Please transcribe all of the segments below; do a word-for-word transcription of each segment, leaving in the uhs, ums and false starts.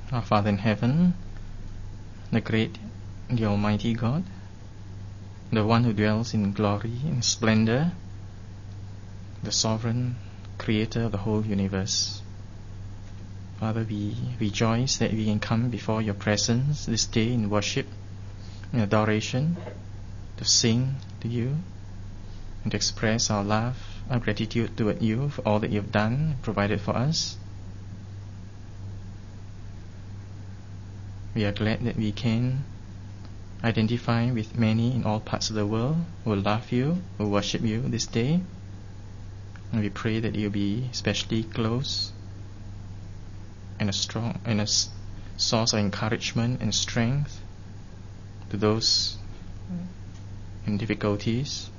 Our Father in heaven, the great, the Almighty God, the one who dwells in glory and splendor, the sovereign creator of the whole universe. Father, we rejoice that we can come before your presence this day in worship, in adoration, to sing to you, and to express our love, our gratitude toward you for all that you have done and provided for us. We are glad that we can identify with many in all parts of the world who love you, who worship you this day. And we pray that you'll be especially close and a strong and a s- source of encouragement and strength to those in difficulties,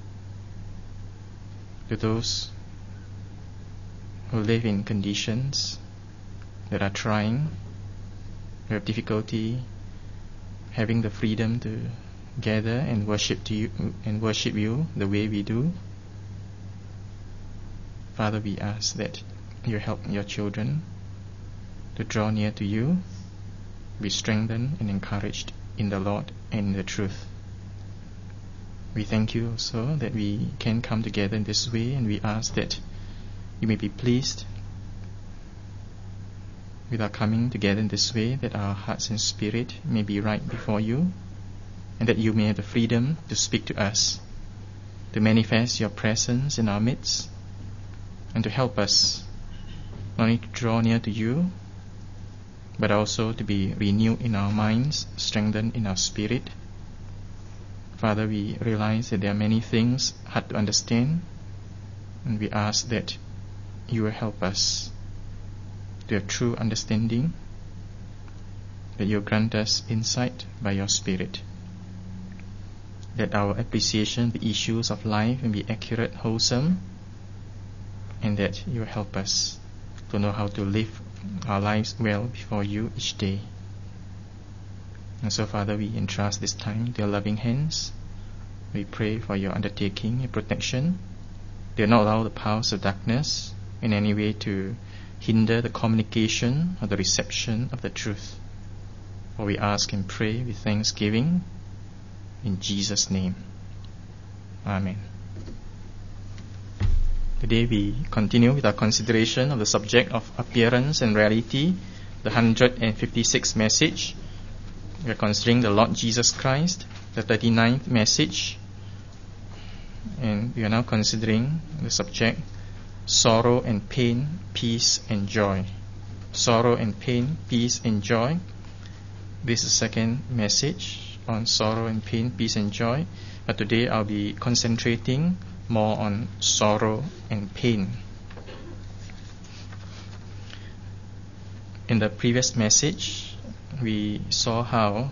to those who live in conditions that are trying, who have difficulty having the freedom to gather and worship to you and worship you the way we do. Father, we ask that you help your children to draw near to you, be strengthened and encouraged in the Lord and in the truth. We thank you also that we can come together in this way, and we ask that you may be pleased with our coming together in this way, that our hearts and spirit may be right before you, and that you may have the freedom to speak to us, to manifest your presence in our midst, and to help us not only to draw near to you, but also to be renewed in our minds, strengthened in our spirit. Father, we realize that there are many things hard to understand, and we ask that you will help us to have true understanding, that you grant us insight by your Spirit, that our appreciation of the issues of life may be accurate, wholesome, and that you help us to know how to live our lives well before you each day. And so, Father, we entrust this time to your loving hands. We pray for your undertaking, your protection. Do not allow the powers of darkness in any way to hinder the communication or the reception of the truth. For we ask and pray with thanksgiving in Jesus' name. Amen. Today we continue with our consideration of the subject of appearance and reality, the one hundred fifty-sixth message. We are considering the Lord Jesus Christ, the thirty-ninth message. And we are now considering the subject, sorrow and pain, peace and joy. Sorrow and pain, peace and joy. This is the second message on sorrow and pain, peace and joy. But today I'll be concentrating more on sorrow and pain. In the previous message, we saw how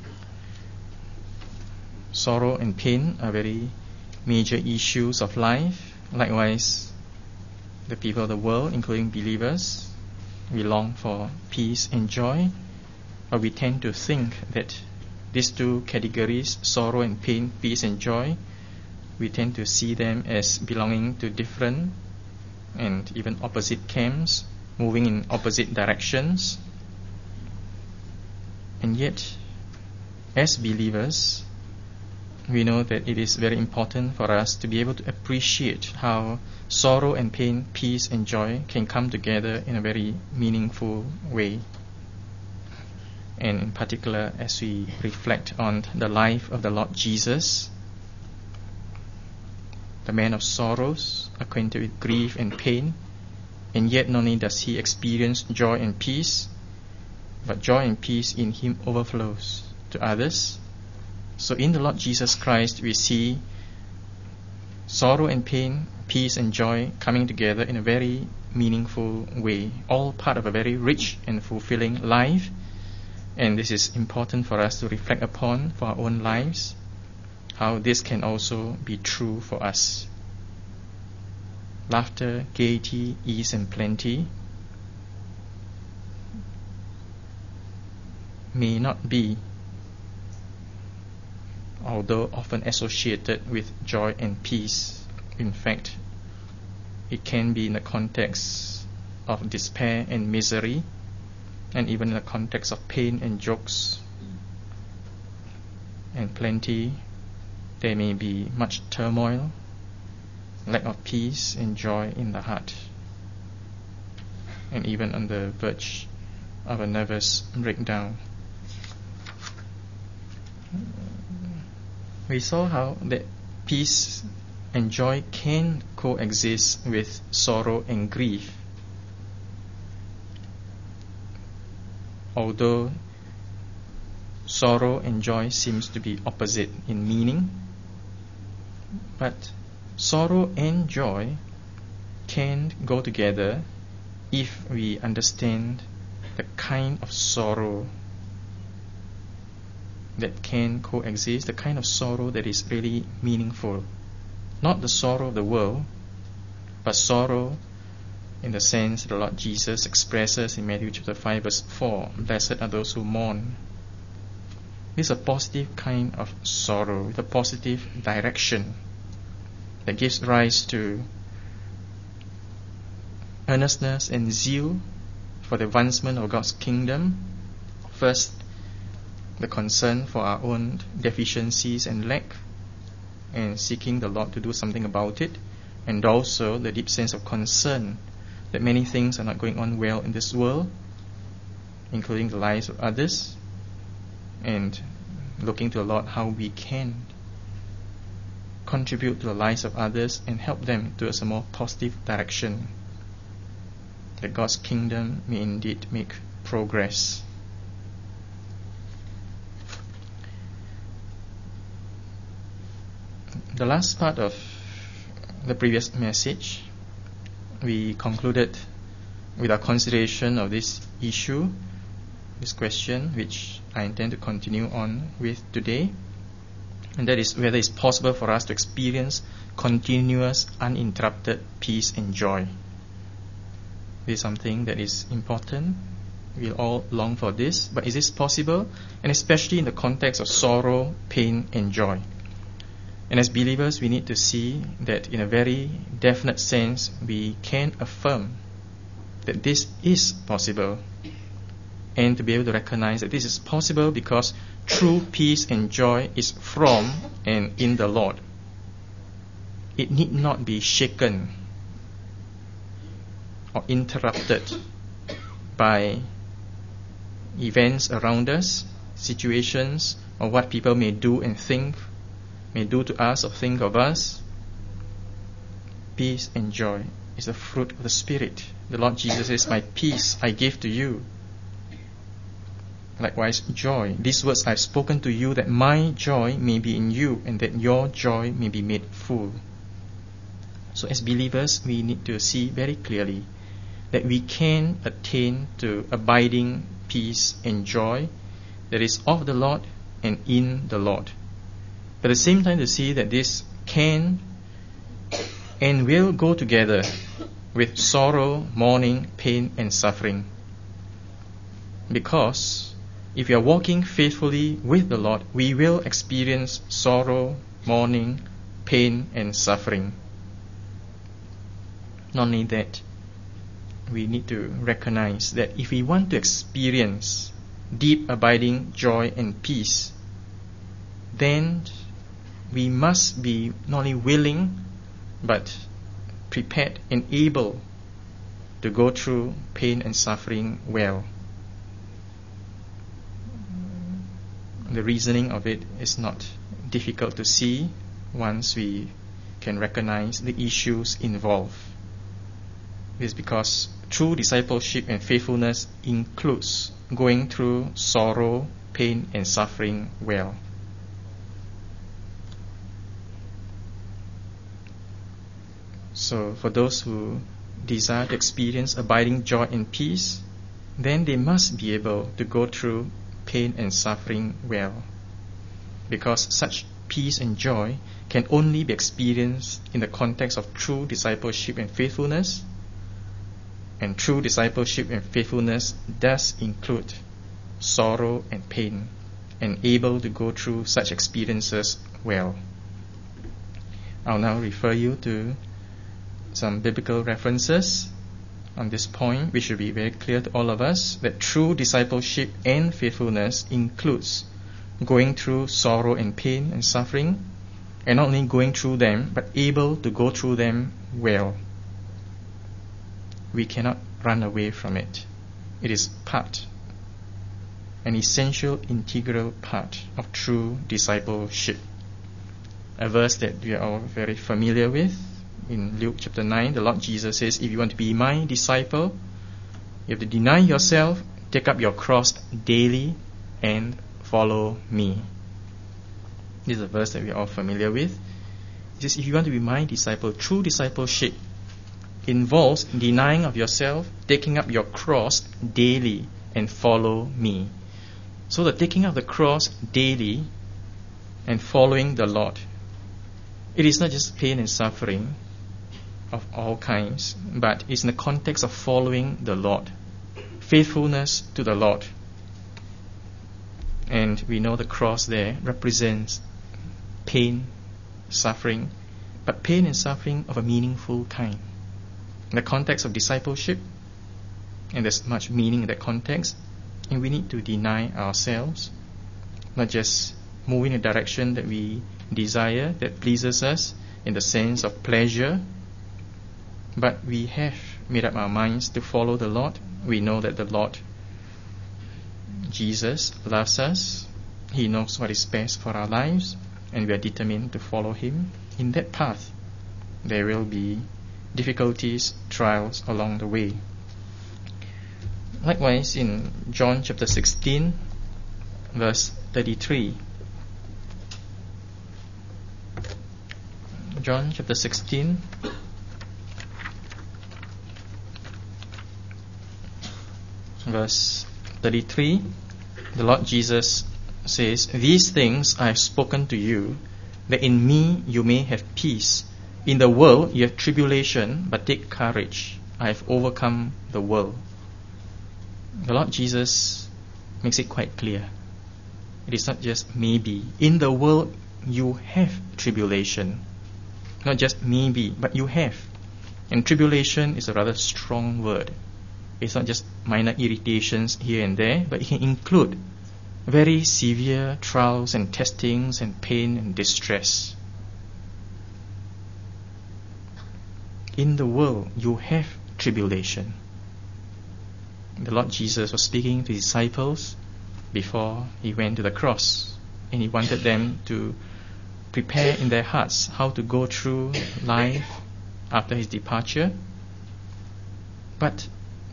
sorrow and pain are very major issues of life. Likewise, the people of the world, including believers, we long for peace and joy, but we tend to think that these two categories, sorrow and pain, peace and joy, we tend to see them as belonging to different and even opposite camps, moving in opposite directions. And yet, as believers, we know that it is very important for us to be able to appreciate how sorrow and pain, peace and joy can come together in a very meaningful way. And in particular, as we reflect on the life of the Lord Jesus, the man of sorrows, acquainted with grief and pain, and yet not only does he experience joy and peace, but joy and peace in him overflows to others. So in the Lord Jesus Christ, we see sorrow and pain, peace and joy coming together in a very meaningful way, all part of a very rich and fulfilling life. And this is important for us to reflect upon for our own lives, how this can also be true for us. Laughter, gaiety, ease and plenty may not be, although often associated with joy and peace. In fact, it can be in the context of despair and misery, and even in the context of pain and jokes and plenty, there may be much turmoil, lack of peace and joy in the heart, and even on the verge of a nervous breakdown. We saw how that peace and joy can coexist with sorrow and grief. Although sorrow and joy seems to be opposite in meaning, but sorrow and joy can go together if we understand the kind of sorrow that can coexist, the kind of sorrow that is really meaningful. Not the sorrow of the world, but sorrow in the sense the Lord Jesus expresses in Matthew chapter five verse four, blessed are those who mourn. This is a positive kind of sorrow with a positive direction that gives rise to earnestness and zeal for the advancement of God's kingdom. First, the concern for our own deficiencies and lack, and seeking the Lord to do something about it, and also the deep sense of concern that many things are not going on well in this world, including the lives of others, and looking to the Lord how we can contribute to the lives of others and help them towards a more positive direction, that God's kingdom may indeed make progress. The last part of the previous message, we concluded with our consideration of this issue, this question, which I intend to continue on with today, and that is whether it's possible for us to experience continuous, uninterrupted peace and joy. This is something that is important. We all long for this, but is this possible? And especially in the context of sorrow, pain, and joy. And as believers, we need to see that in a very definite sense, we can affirm that this is possible, and to be able to recognize that this is possible because true peace and joy is from and in the Lord. It need not be shaken or interrupted by events around us, situations, or what people may do and think, may do to us or think of us. Peace and joy is a fruit of the Spirit. The Lord Jesus says, my peace I give to you. Likewise, joy. These words I've spoken to you, that my joy may be in you, and that your joy may be made full. So as believers, we need to see very clearly that we can attain to abiding peace and joy that is of the Lord and in the Lord. But at the same time, to see that this can and will go together with sorrow, mourning, pain, and suffering. Because if we are walking faithfully with the Lord, we will experience sorrow, mourning, pain, and suffering. Not only that, we need to recognize that if we want to experience deep abiding joy and peace, then we must be not only willing but prepared and able to go through pain and suffering well. The reasoning of it is not difficult to see once we can recognize the issues involved. This is because true discipleship and faithfulness includes going through sorrow, pain, and suffering well. So for those who desire to experience abiding joy and peace, then they must be able to go through pain and suffering well, because such peace and joy can only be experienced in the context of true discipleship and faithfulness, and true discipleship and faithfulness does include sorrow and pain, and able to go through such experiences well. I'll now refer you to some biblical references on this point, we should be very clear to all of us that true discipleship and faithfulness includes going through sorrow and pain and suffering, and not only going through them, but able to go through them well. We cannot run away from it. It is part, an essential, integral part of true discipleship. A verse that we are all very familiar with, in Luke chapter nine, the Lord Jesus says, if you want to be my disciple, you have to deny yourself, take up your cross daily, and follow me. This is a verse that we are all familiar with. It says, if you want to be my disciple, true discipleship involves denying of yourself, taking up your cross daily, and follow me. So the taking up the cross daily and following the Lord, it is not just pain and suffering of all kinds, but it's in the context of following the Lord, faithfulness to the Lord. And we know the cross there represents pain, suffering, but pain and suffering of a meaningful kind. In the context of discipleship, and there's much meaning in that context, and we need to deny ourselves, not just move in a direction that we desire, that pleases us in the sense of pleasure, but we have made up our minds to follow the Lord. We know that the Lord Jesus loves us. He knows what is best for our lives, and we are determined to follow Him. In that path, there will be difficulties, trials along the way. Likewise, in John chapter sixteen, verse thirty-three, John chapter sixteen, verse thirty-three, the Lord Jesus says, these things I have spoken to you, that in me you may have peace. In the world you have tribulation, but take courage. I have overcome the world. The Lord Jesus makes it quite clear. It is not just maybe. In the world you have tribulation. Not just maybe, but you have. And tribulation is a rather strong word. It's not just minor irritations here and there, but it can include very severe trials and testings and pain and distress. In the world you have tribulation. The Lord Jesus was speaking to His disciples before He went to the cross, and He wanted them to prepare in their hearts how to go through life after His departure. But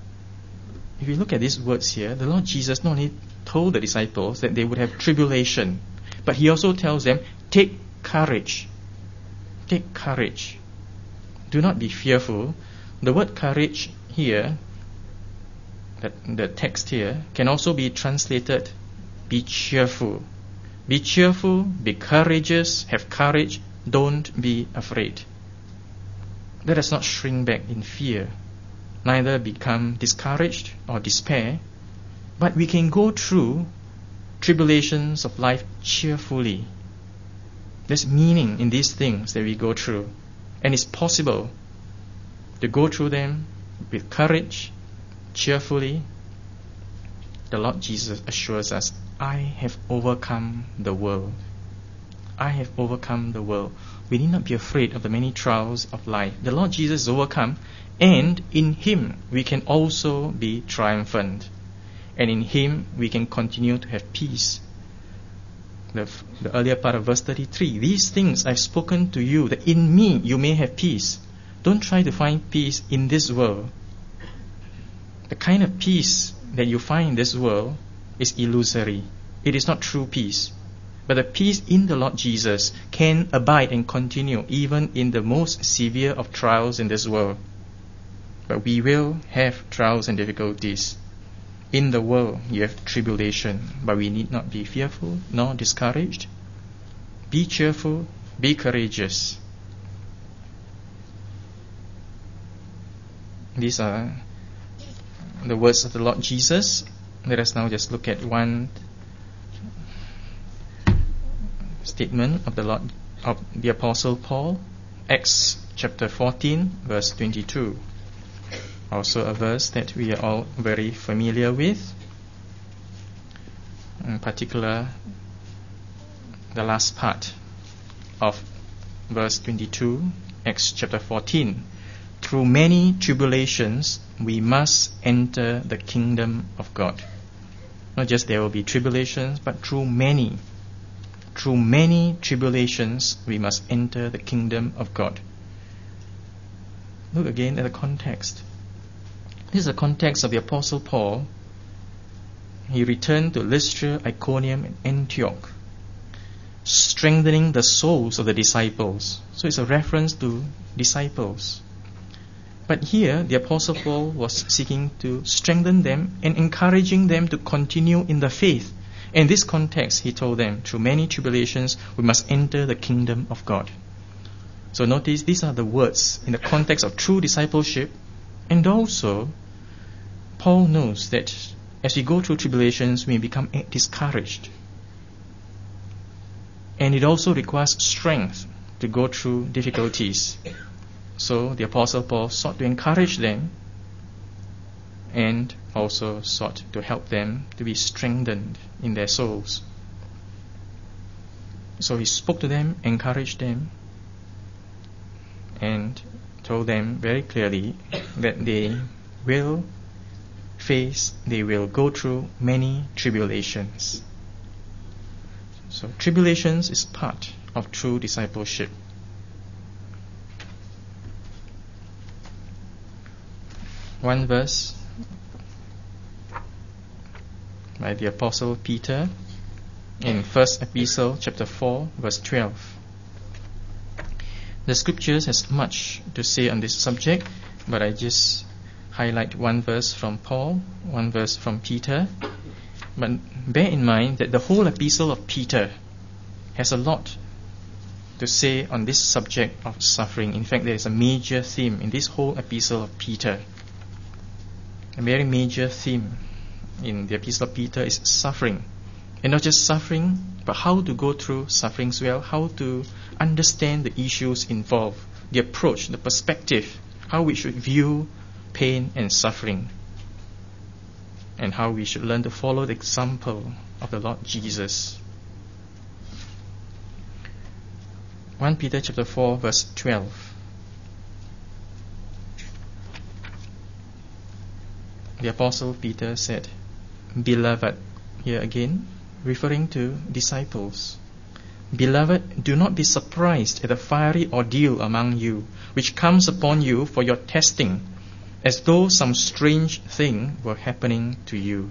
if you look at these words here, the Lord Jesus not only told the disciples that they would have tribulation, but He also tells them, take courage. Take courage. Do not be fearful. The word courage here, that the text here, can also be translated, be cheerful. Be cheerful, be courageous, have courage, don't be afraid. Let us not shrink back in fear, neither become discouraged or despair, but we can go through tribulations of life cheerfully. There's meaning in these things that we go through, and it's possible to go through them with courage, cheerfully. The Lord Jesus assures us, I have overcome the world. I have overcome the world. We need not be afraid of the many trials of life. The Lord Jesus is overcome, and in Him we can also be triumphant. And in Him we can continue to have peace. The, the earlier part of verse thirty-three, these things I've spoken to you, that in me you may have peace. Don't try to find peace in this world. The kind of peace that you find in this world is illusory. It is not true peace. But the peace in the Lord Jesus can abide and continue even in the most severe of trials in this world. But we will have trials and difficulties. In the world you have tribulation, but we need not be fearful nor discouraged. Be cheerful, be courageous. These are the words of the Lord Jesus. Let us now just look at one statement of the Lord, of the Apostle Paul, Acts chapter fourteen, verse twenty-two. Also a verse that we are all very familiar with, in particular the last part of verse twenty-two, Acts chapter fourteen. Through many tribulations we must enter the kingdom of God. Not just there will be tribulations, but through many, through many tribulations we must enter the kingdom of God. Look again at the context. This is the context of the Apostle Paul. He returned to Lystra, Iconium, and Antioch, strengthening the souls of the disciples. So it's a reference to disciples. But here, the Apostle Paul was seeking to strengthen them and encouraging them to continue in the faith. In this context, he told them, through many tribulations, we must enter the kingdom of God. So notice, these are the words in the context of true discipleship. And also, Paul knows that as we go through tribulations, we become discouraged. And it also requires strength to go through difficulties. So the Apostle Paul sought to encourage them and also sought to help them to be strengthened in their souls. So he spoke to them, encouraged them, and told them very clearly that they will face, they will go through many tribulations. So tribulations is part of true discipleship. One verse by the Apostle Peter in First Epistle chapter four verse twelve. The scriptures has much to say on this subject, but I just highlight one verse from Paul, one verse from Peter. But bear in mind that the whole epistle of Peter has a lot to say on this subject of suffering. In fact, there is a major theme in this whole epistle of Peter. A very major theme in the epistle of Peter is suffering. And not just suffering, but how to go through sufferings well, how to understand the issues involved, the approach, the perspective, how we should view pain and suffering, and how we should learn to follow the example of the Lord Jesus. First Peter chapter four verse twelve. The Apostle Peter said, "Beloved," here again, referring to disciples, "Beloved, do not be surprised at the fiery ordeal among you, which comes upon you for your testing, as though some strange thing were happening to you."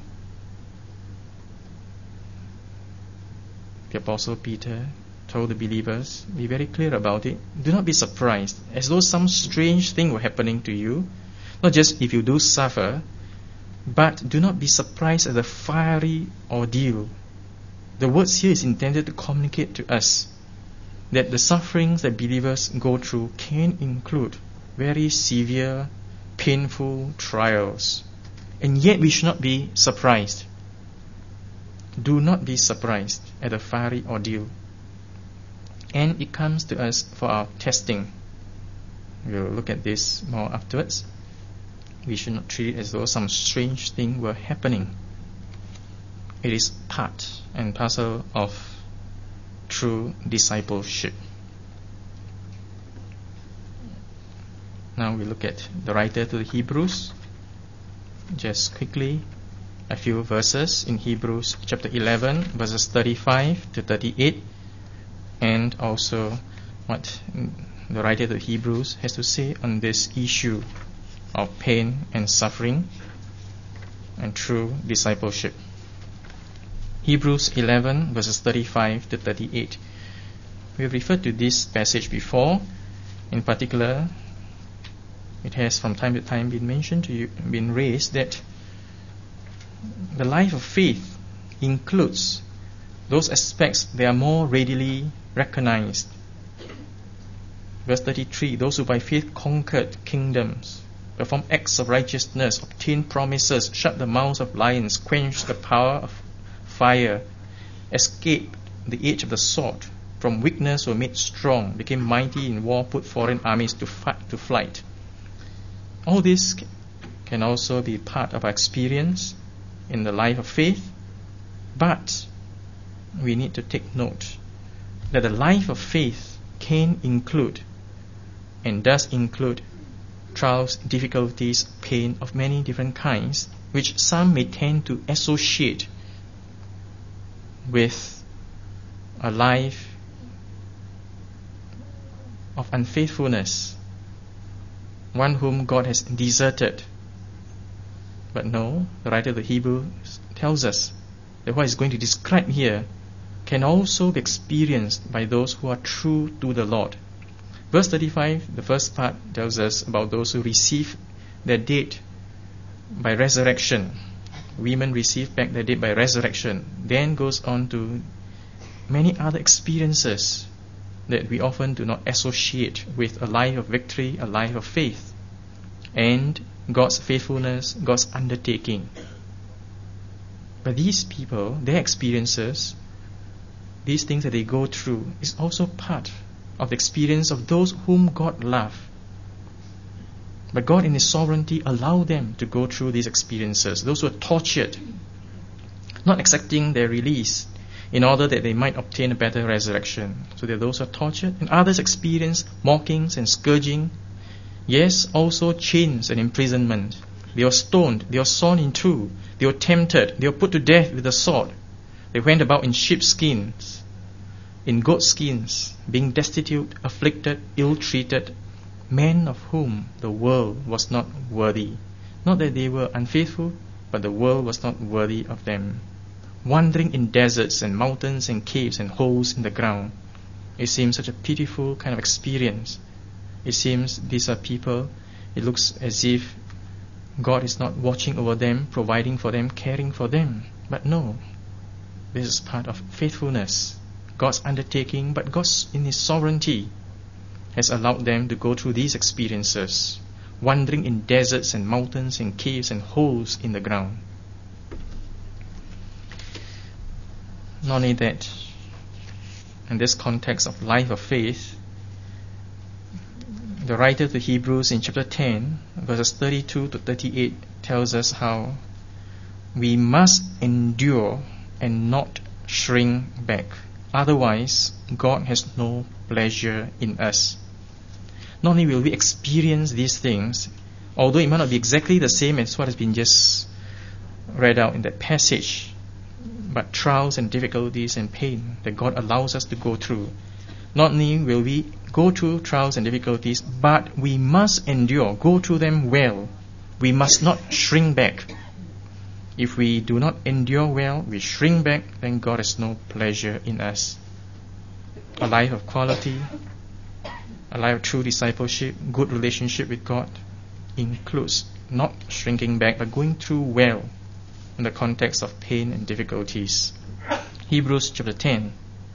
The Apostle Peter told the believers, be very clear about it. Do not be surprised, as though some strange thing were happening to you. Not just if you do suffer, but do not be surprised at the fiery ordeal. The words here is intended to communicate to us that the sufferings that believers go through can include very severe, painful trials. And yet we should not be surprised. Do not be surprised at the fiery ordeal. And it comes to us for our testing. We'll look at this more afterwards. We should not treat it as though some strange thing were happening. It is part and parcel of true discipleship. Now we look at the writer to the Hebrews. Just quickly, a few verses in Hebrews chapter eleven, verses thirty-five to thirty-eight, and also what the writer to the Hebrews has to say on this issue of pain and suffering and true discipleship. Hebrews eleven, verses thirty-five to thirty-eight. We have referred to this passage before. In particular, it has from time to time been mentioned to you, been raised that the life of faith includes those aspects that are more readily recognized. Verse thirty-three, those who by faith conquered kingdoms, performed acts of righteousness, obtained promises, shut the mouths of lions, quenched the power of fire, escaped the edge of the sword, from weakness were made strong, became mighty in war, put foreign armies to fight, to flight. All this can also be part of our experience in the life of faith, but we need to take note that the life of faith can include and does include trials, difficulties, pain of many different kinds, which some may tend to associate with a life of unfaithfulness, one whom God has deserted. But no, the writer of the Hebrews tells us that what is going to describe here can also be experienced by those who are true to the Lord. Verse thirty-five, the first part, tells us about those who receive their dead by resurrection. Women receive back their dead by resurrection. Then goes on to many other experiences that we often do not associate with a life of victory, a life of faith, and God's faithfulness, God's undertaking. But these people, their experiences, these things that they go through, is also part of the experience of those whom God loves. But God in His sovereignty allowed them to go through these experiences. Those who are tortured, not accepting their release in order that they might obtain a better resurrection. So that those who are tortured, and others experience mockings and scourging. Yes, also chains and imprisonment. They were stoned, they were sawn in two, they were tempted, they were put to death with a sword. They went about in sheepskins, in goatskins, being destitute, afflicted, ill-treated, men of whom the world was not worthy. Not that they were unfaithful, but the world was not worthy of them. Wandering in deserts and mountains and caves and holes in the ground. It seems such a pitiful kind of experience. It seems these are people, it looks as if God is not watching over them, providing for them, caring for them. But no, this is part of faithfulness, God's undertaking, but God in His sovereignty has allowed them to go through these experiences, wandering in deserts and mountains and caves and holes in the ground. Not only that, in this context of life of faith, the writer to Hebrews in chapter ten, verses thirty-two to thirty-eight, tells us how we must endure and not shrink back. Otherwise, God has no pleasure in us. Not only will we experience these things, although it might not be exactly the same as what has been just read out in that passage, but trials and difficulties and pain that God allows us to go through. Not only will we go through trials and difficulties, but we must endure, go through them well. We must not shrink back. If we do not endure well, we shrink back, then God has no pleasure in us. A life of quality, a life of true discipleship, good relationship with God, includes not shrinking back, but going through well in the context of pain and difficulties. Hebrews chapter ten,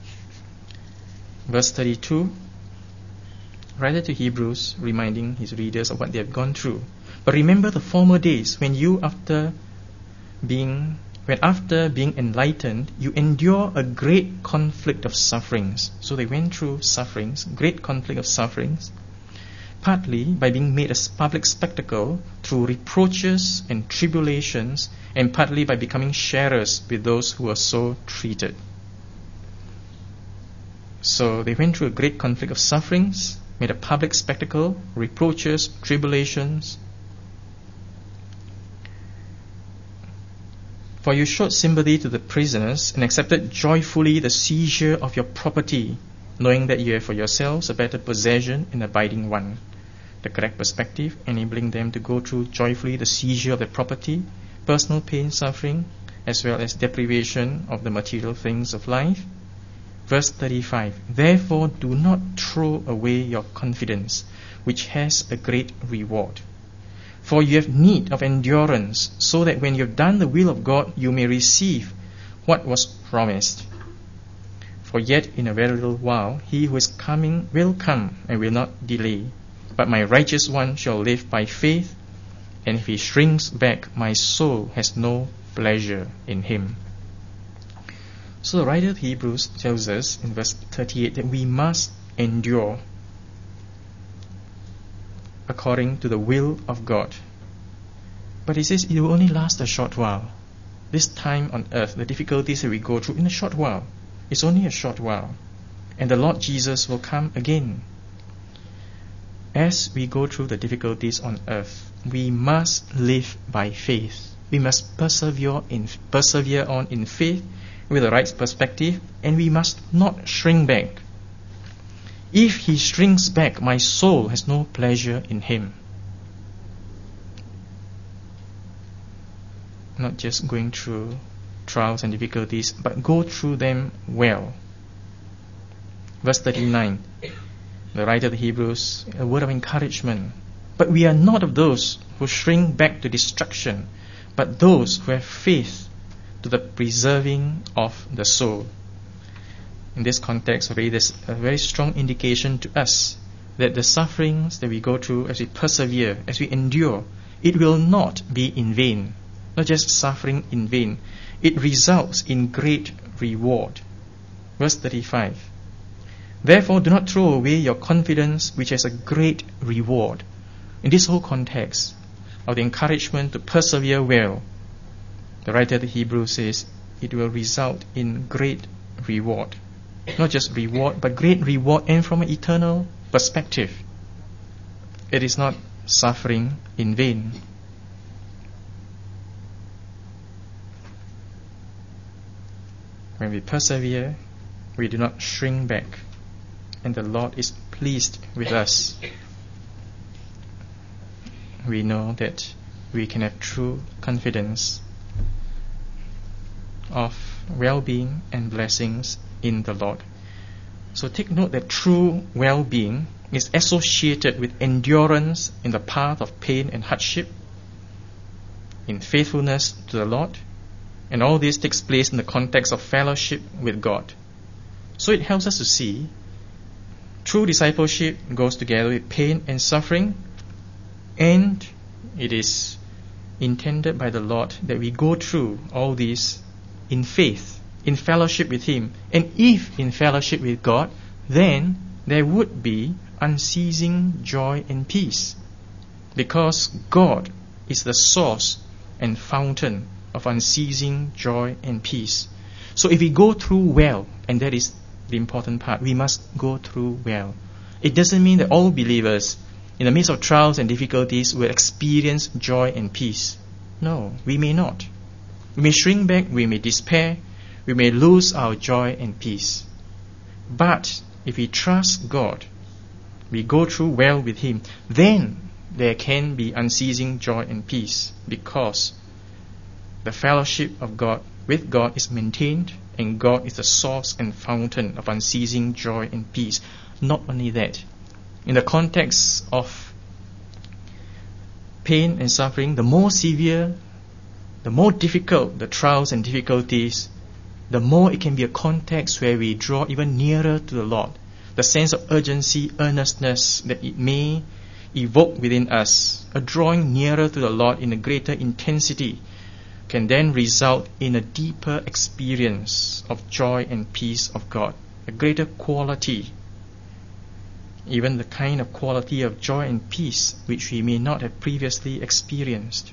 verse thirty-two, writer to Hebrews, reminding his readers of what they have gone through. But remember the former days when you, after being, when after being enlightened, you endure a great conflict of sufferings. So they went through sufferings, great conflict of sufferings, partly by being made a public spectacle through reproaches and tribulations, and partly by becoming sharers with those who were so treated. So they went through a great conflict of sufferings, made a public spectacle, reproaches, tribulations. For you showed sympathy to the prisoners and accepted joyfully the seizure of your property, knowing that you have for yourselves a better possession in abiding one. The correct perspective, enabling them to go through joyfully the seizure of their property, personal pain, suffering, as well as deprivation of the material things of life. Verse thirty-five, therefore do not throw away your confidence, which has a great reward. For you have need of endurance, so that when you have done the will of God, you may receive what was promised. For yet in a very little while, he who is coming will come and will not delay. But my righteous one shall live by faith, and if he shrinks back, my soul has no pleasure in him. So the writer of Hebrews tells us in verse thirty-eight that we must endure according to the will of God. But he says it will only last a short while. This time on earth, the difficulties that we go through in a short while, it's only a short while. And the Lord Jesus will come again. As we go through the difficulties on earth, we must live by faith. We must persevere in persevere on in faith with the right perspective, and we must not shrink back. If he shrinks back, my soul has no pleasure in him. Not just going through trials and difficulties, but go through them well. Verse thirty-nine, the writer of the Hebrews, a word of encouragement. But we are not of those who shrink back to destruction, but those who have faith to the preserving of the soul. In this context, already there's a very strong indication to us that the sufferings that we go through as we persevere, as we endure, it will not be in vain. Not just suffering in vain. It results in great reward. Verse thirty-five. Therefore, do not throw away your confidence, which has a great reward. In this whole context of the encouragement to persevere well, the writer of the Hebrews says it will result in great reward. Not just reward, but great reward, and from an eternal perspective. It is not suffering in vain. When we persevere, we do not shrink back, and the Lord is pleased with us. We know that we can have true confidence of well-being and blessings in the Lord. So take note that true well-being is associated with endurance in the path of pain and hardship, in faithfulness to the Lord, and all this takes place in the context of fellowship with God. So it helps us to see true discipleship goes together with pain and suffering, and it is intended by the Lord that we go through all these in faith, in fellowship with Him. And if in fellowship with God, then there would be unceasing joy and peace, because God is the source and fountain of unceasing joy and peace. So if we go through well, and that is the important part, we must go through well. It doesn't mean that all believers in the midst of trials and difficulties will experience joy and peace. No, we may not. We may shrink back, we may despair, we may lose our joy and peace. But if we trust God, we go through well with Him, then there can be unceasing joy and peace, because the fellowship of God with God is maintained, and God is the source and fountain of unceasing joy and peace. Not only that, in the context of pain and suffering, the more severe, the more difficult the trials and difficulties, the more it can be a context where we draw even nearer to the Lord. The sense of urgency, earnestness that it may evoke within us, a drawing nearer to the Lord in a greater intensity, can then result in a deeper experience of joy and peace of God, a greater quality, even the kind of quality of joy and peace which we may not have previously experienced.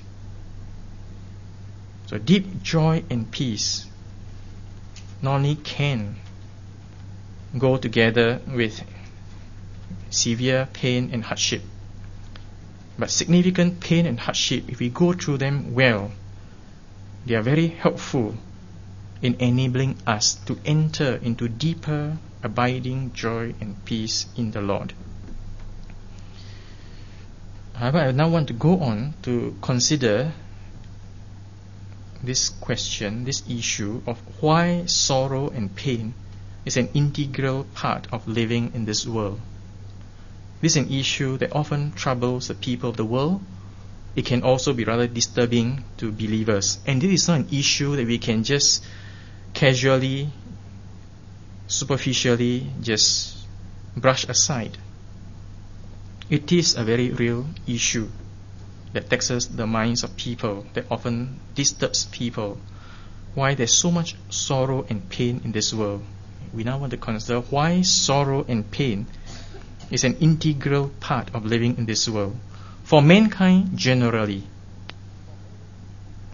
So deep joy and peace not only can go together with severe pain and hardship, but significant pain and hardship, if we go through them well, they are very helpful in enabling us to enter into deeper, abiding joy and peace in the Lord. However, I now want to go on to consider this question, this issue of why sorrow and pain is an integral part of living in this world. This is an issue that often troubles the people of the world. It can also be rather disturbing to believers. And this is not an issue that we can just casually, superficially just brush aside. It is a very real issue that taxes the minds of people, that often disturbs people. Why there's so much sorrow and pain in this world. We now want to consider why sorrow and pain is an integral part of living in this world. For mankind generally,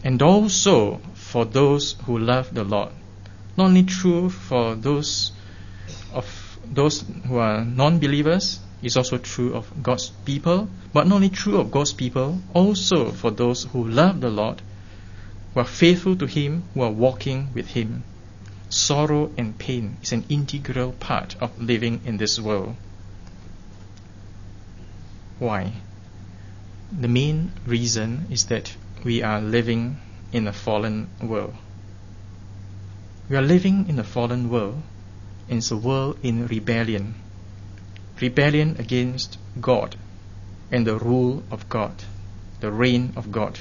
And also for those who love the Lord. Not only true for those of those who are non-believers, it's also true of God's people, but not only true of God's people, also for those who love the Lord, who are faithful to Him, who are walking with Him. Sorrow and pain is an integral part of living in this world. Why? The main reason is that we are living in a fallen world. We are living in a fallen world, and it's a world in rebellion. Rebellion against God and the rule of God, the reign of God.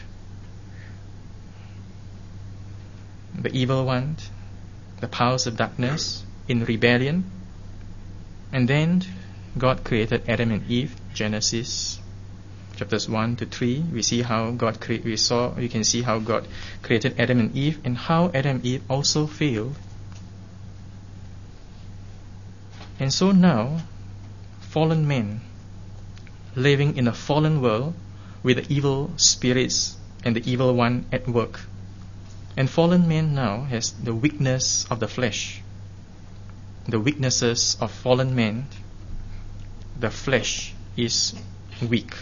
The evil one, the powers of darkness in rebellion. And then God created Adam and Eve, Genesis chapters one to three. We see how God cre- we saw we can see how God created Adam and Eve, and how Adam and Eve also failed. And so now, fallen men living in a fallen world with the evil spirits and the evil one at work. And fallen man now has the weakness of the flesh. The weaknesses of fallen man, the flesh is weak.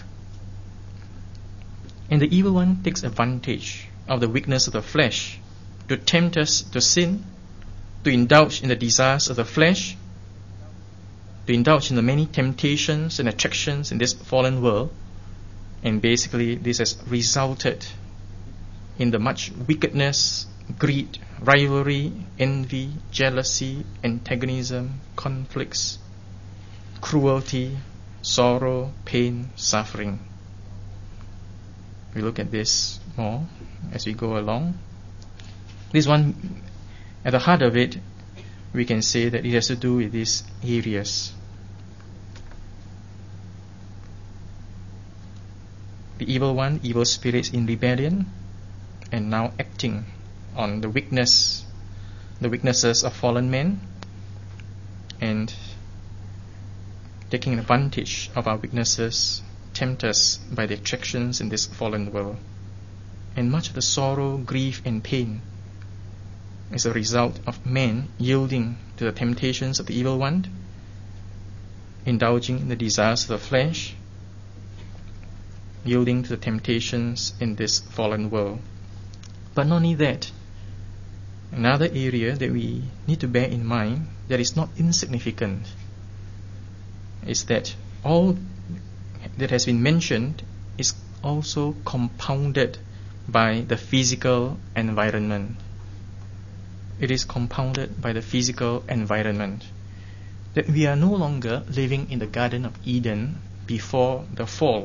And the evil one takes advantage of the weakness of the flesh to tempt us to sin, to indulge in the desires of the flesh, to indulge in the many temptations and attractions in this fallen world. And basically this has resulted in the much wickedness, greed, rivalry, envy, jealousy, antagonism, conflicts, cruelty, sorrow, pain, suffering. We look at this more as we go along. This one, at the heart of it, we can say that it has to do with these areas. The evil one, evil spirits in rebellion, and now acting on the weakness, the weaknesses of fallen men, and taking advantage of our weaknesses, tempt us by the attractions in this fallen world. And much of the sorrow, grief, and pain is a result of man yielding to the temptations of the evil one, indulging in the desires of the flesh, yielding to the temptations in this fallen world. But not only that, another area that we need to bear in mind that is not insignificant is that all that has been mentioned is also compounded by the physical environment. It is compounded by the physical environment. That we are no longer living in the Garden of Eden before the fall.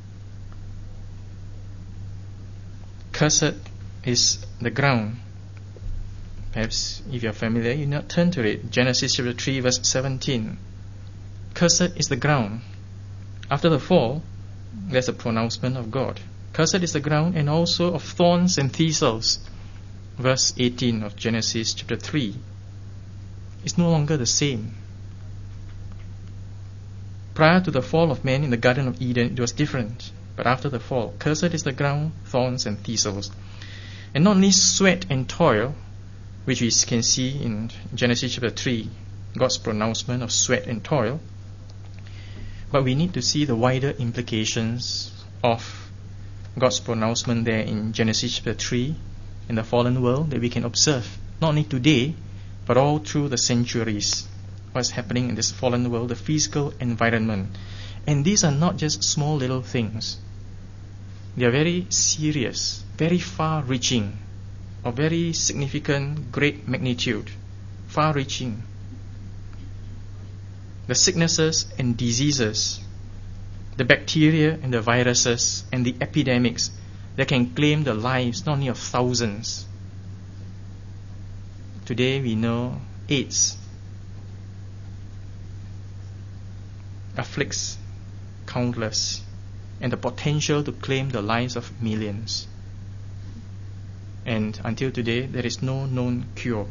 Cursed is the ground. Perhaps if you are familiar, you not turn to it. Genesis chapter three verse seventeen. Cursed is the ground. After the fall, there's a pronouncement of God. Cursed is the ground, and also of thorns and thistles. Verse eighteen of Genesis chapter three. It's no longer the same. Prior to the fall of man in the Garden of Eden, it was different. But after the fall, cursed is the ground, thorns and thistles. And not only sweat and toil, which we can see in Genesis chapter three, God's pronouncement of sweat and toil, but we need to see the wider implications of God's pronouncement there in Genesis chapter three, in the fallen world, that we can observe not only today, but all through the centuries. What's happening in this fallen world, the physical environment. And these are not just small little things. They are very serious, very far-reaching, of very significant, great magnitude, far-reaching. The sicknesses and diseases, the bacteria and the viruses and the epidemics that can claim the lives not only of thousands. Today we know AIDS afflicts countless, and the potential to claim the lives of millions. And until today, there is no known cure.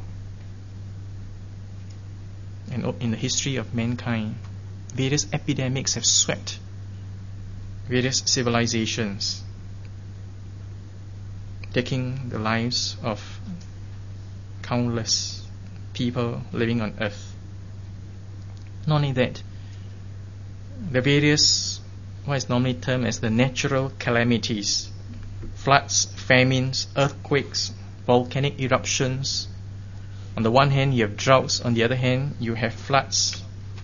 And in the history of mankind, various epidemics have swept various civilizations. taking the lives of countless people living on earth. Not only that, the various, what is normally termed as the natural calamities, floods, famines, earthquakes, volcanic eruptions. On the one hand, you have droughts. On the other hand, you have floods.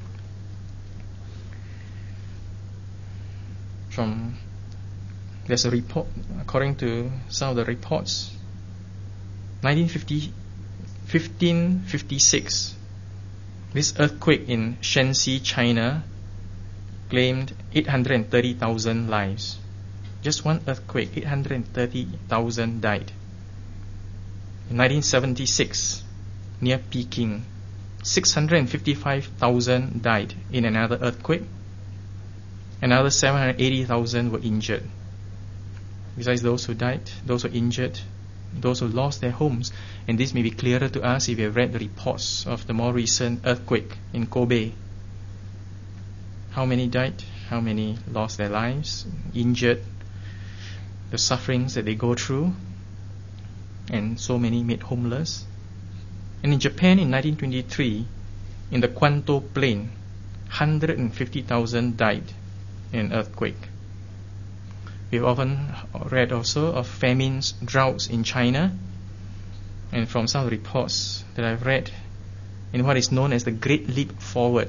From there's a report, according to some of the reports, nineteen fifty, fifteen fifty-six, this earthquake in Shanxi, China, claimed eight hundred thirty thousand lives. Just one earthquake, eight hundred thirty thousand died. In nineteen seventy-six, near Peking, six hundred fifty-five thousand died in another earthquake. Another seven hundred eighty thousand were injured. Besides those who died, those who were injured, those who lost their homes. And this may be clearer to us if you have read the reports of the more recent earthquake in Kobe. How many died? How many lost their lives, injured, the sufferings that they go through, and so many made homeless. And in Japan in nineteen twenty-three, in the Kwanto Plain, one hundred fifty thousand died in an earthquake. We've often read also of famines, droughts in China, and from some of the reports that I've read, in what is known as the Great Leap Forward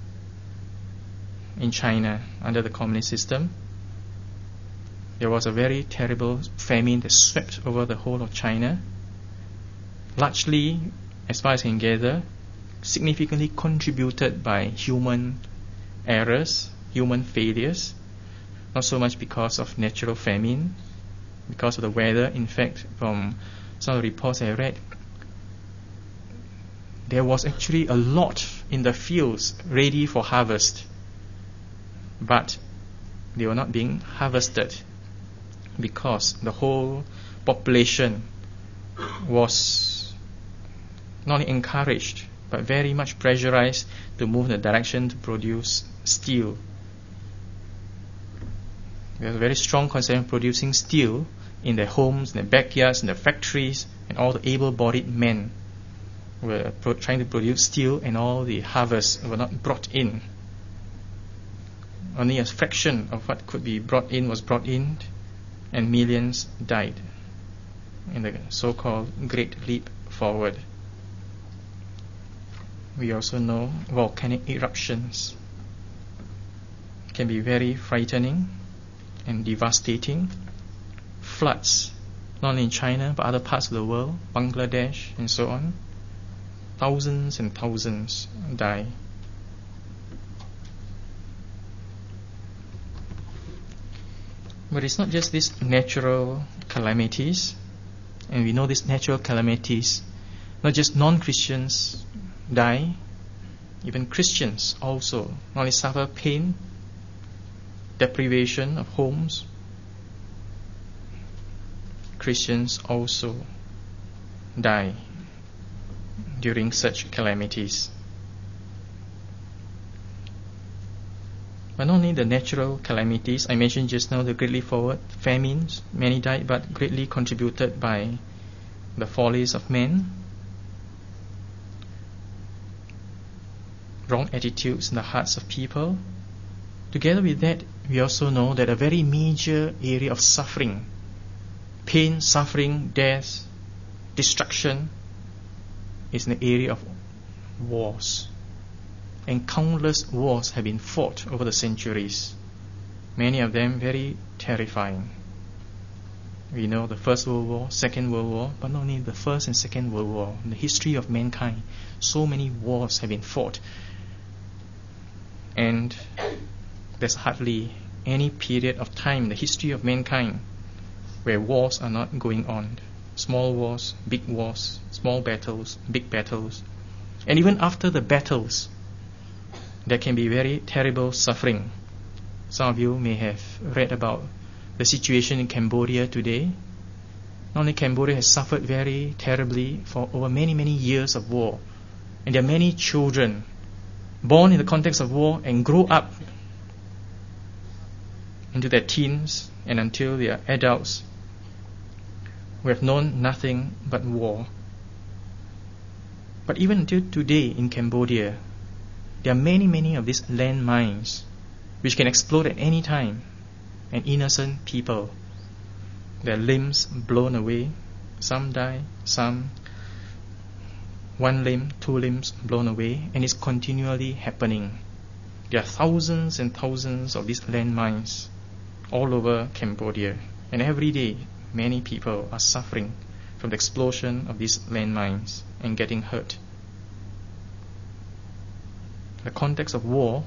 in China under the communist system, there was a very terrible famine that swept over the whole of China, largely, as far as I can gather, significantly contributed by human errors, human failures, not so much because of natural famine, because of the weather. In fact, from some of the reports I read, there was actually a lot in the fields ready for harvest, but they were not being harvested because the whole population was not only encouraged but very much pressurized to move in the direction to produce steel. There was a very strong concern in producing steel in their homes, in their backyards, in their factories, and all the able-bodied men were pro- trying to produce steel, and all the harvests were not brought in. Only a fraction of what could be brought in was brought in, and millions died in the so-called Great Leap Forward. We also know volcanic eruptions can be very frightening and devastating. Floods, not only in China but other parts of the world, Bangladesh and so on. Thousands and thousands die. But it's not just these natural calamities, and we know these natural calamities, not just non-Christians die, even Christians also not only suffer pain, deprivation of homes, Christians also die during such calamities. But not only the natural calamities, I mentioned just now the Great Leap Forward, famines, many died, but greatly contributed by the follies of men, wrong attitudes in the hearts of people. Together with that, we also know that a very major area of suffering, pain, suffering, death, destruction, is in the area of wars. And countless wars have been fought over the centuries, many of them very terrifying. We know the First World War, Second World War, but not only the First and Second World War. In the history of mankind, so many wars have been fought. And there's hardly any period of time in the history of mankind where wars are not going on. Small wars, big wars, small battles, big battles. And even after the battles, there can be very terrible suffering. Some of you may have read about the situation in Cambodia today. Not only Cambodia has suffered very terribly for over many, many years of war, and there are many children born in the context of war and grow up into their teens and until they are adults We have known nothing but war. But even until today in Cambodia, there are many, many of these landmines which can explode at any time, and innocent people, their limbs blown away, some die, some one limb, two limbs blown away, and it's continually happening. There are thousands and thousands of these landmines all over Cambodia, and every day many people are suffering from the explosion of these landmines and getting hurt. The context of war,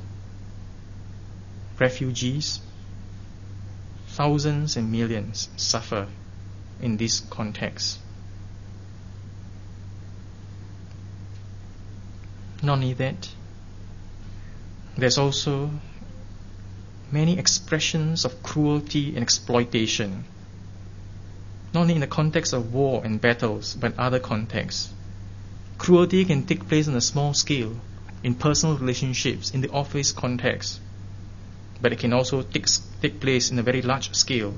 refugees, thousands and millions suffer in this context. Not only that, there's also many expressions of cruelty and exploitation, not only in the context of war and battles, but other contexts. Cruelty can take place on a small scale, in personal relationships, in the office context, but it can also take, take place in a very large scale.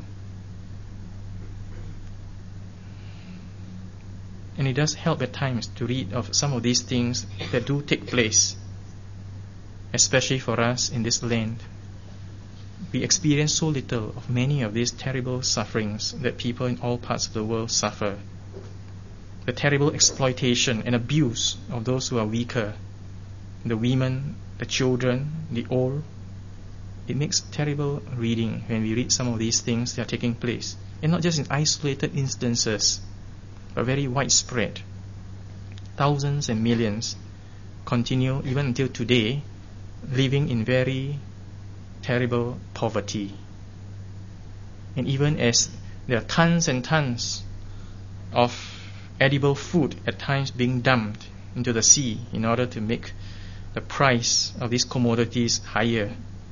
And it does help at times to read of some of these things that do take place, especially for us in this land. We experience so little of many of these terrible sufferings that people in all parts of the world suffer. The terrible exploitation and abuse of those who are weaker, the women, the children, the old. It makes terrible reading when we read some of these things that are taking place, and not just in isolated instances, but very widespread. Thousands and millions continue even until today living in very terrible poverty. And even as there are tons and tons of edible food at times being dumped into the sea in order to make the price of these commodities higher.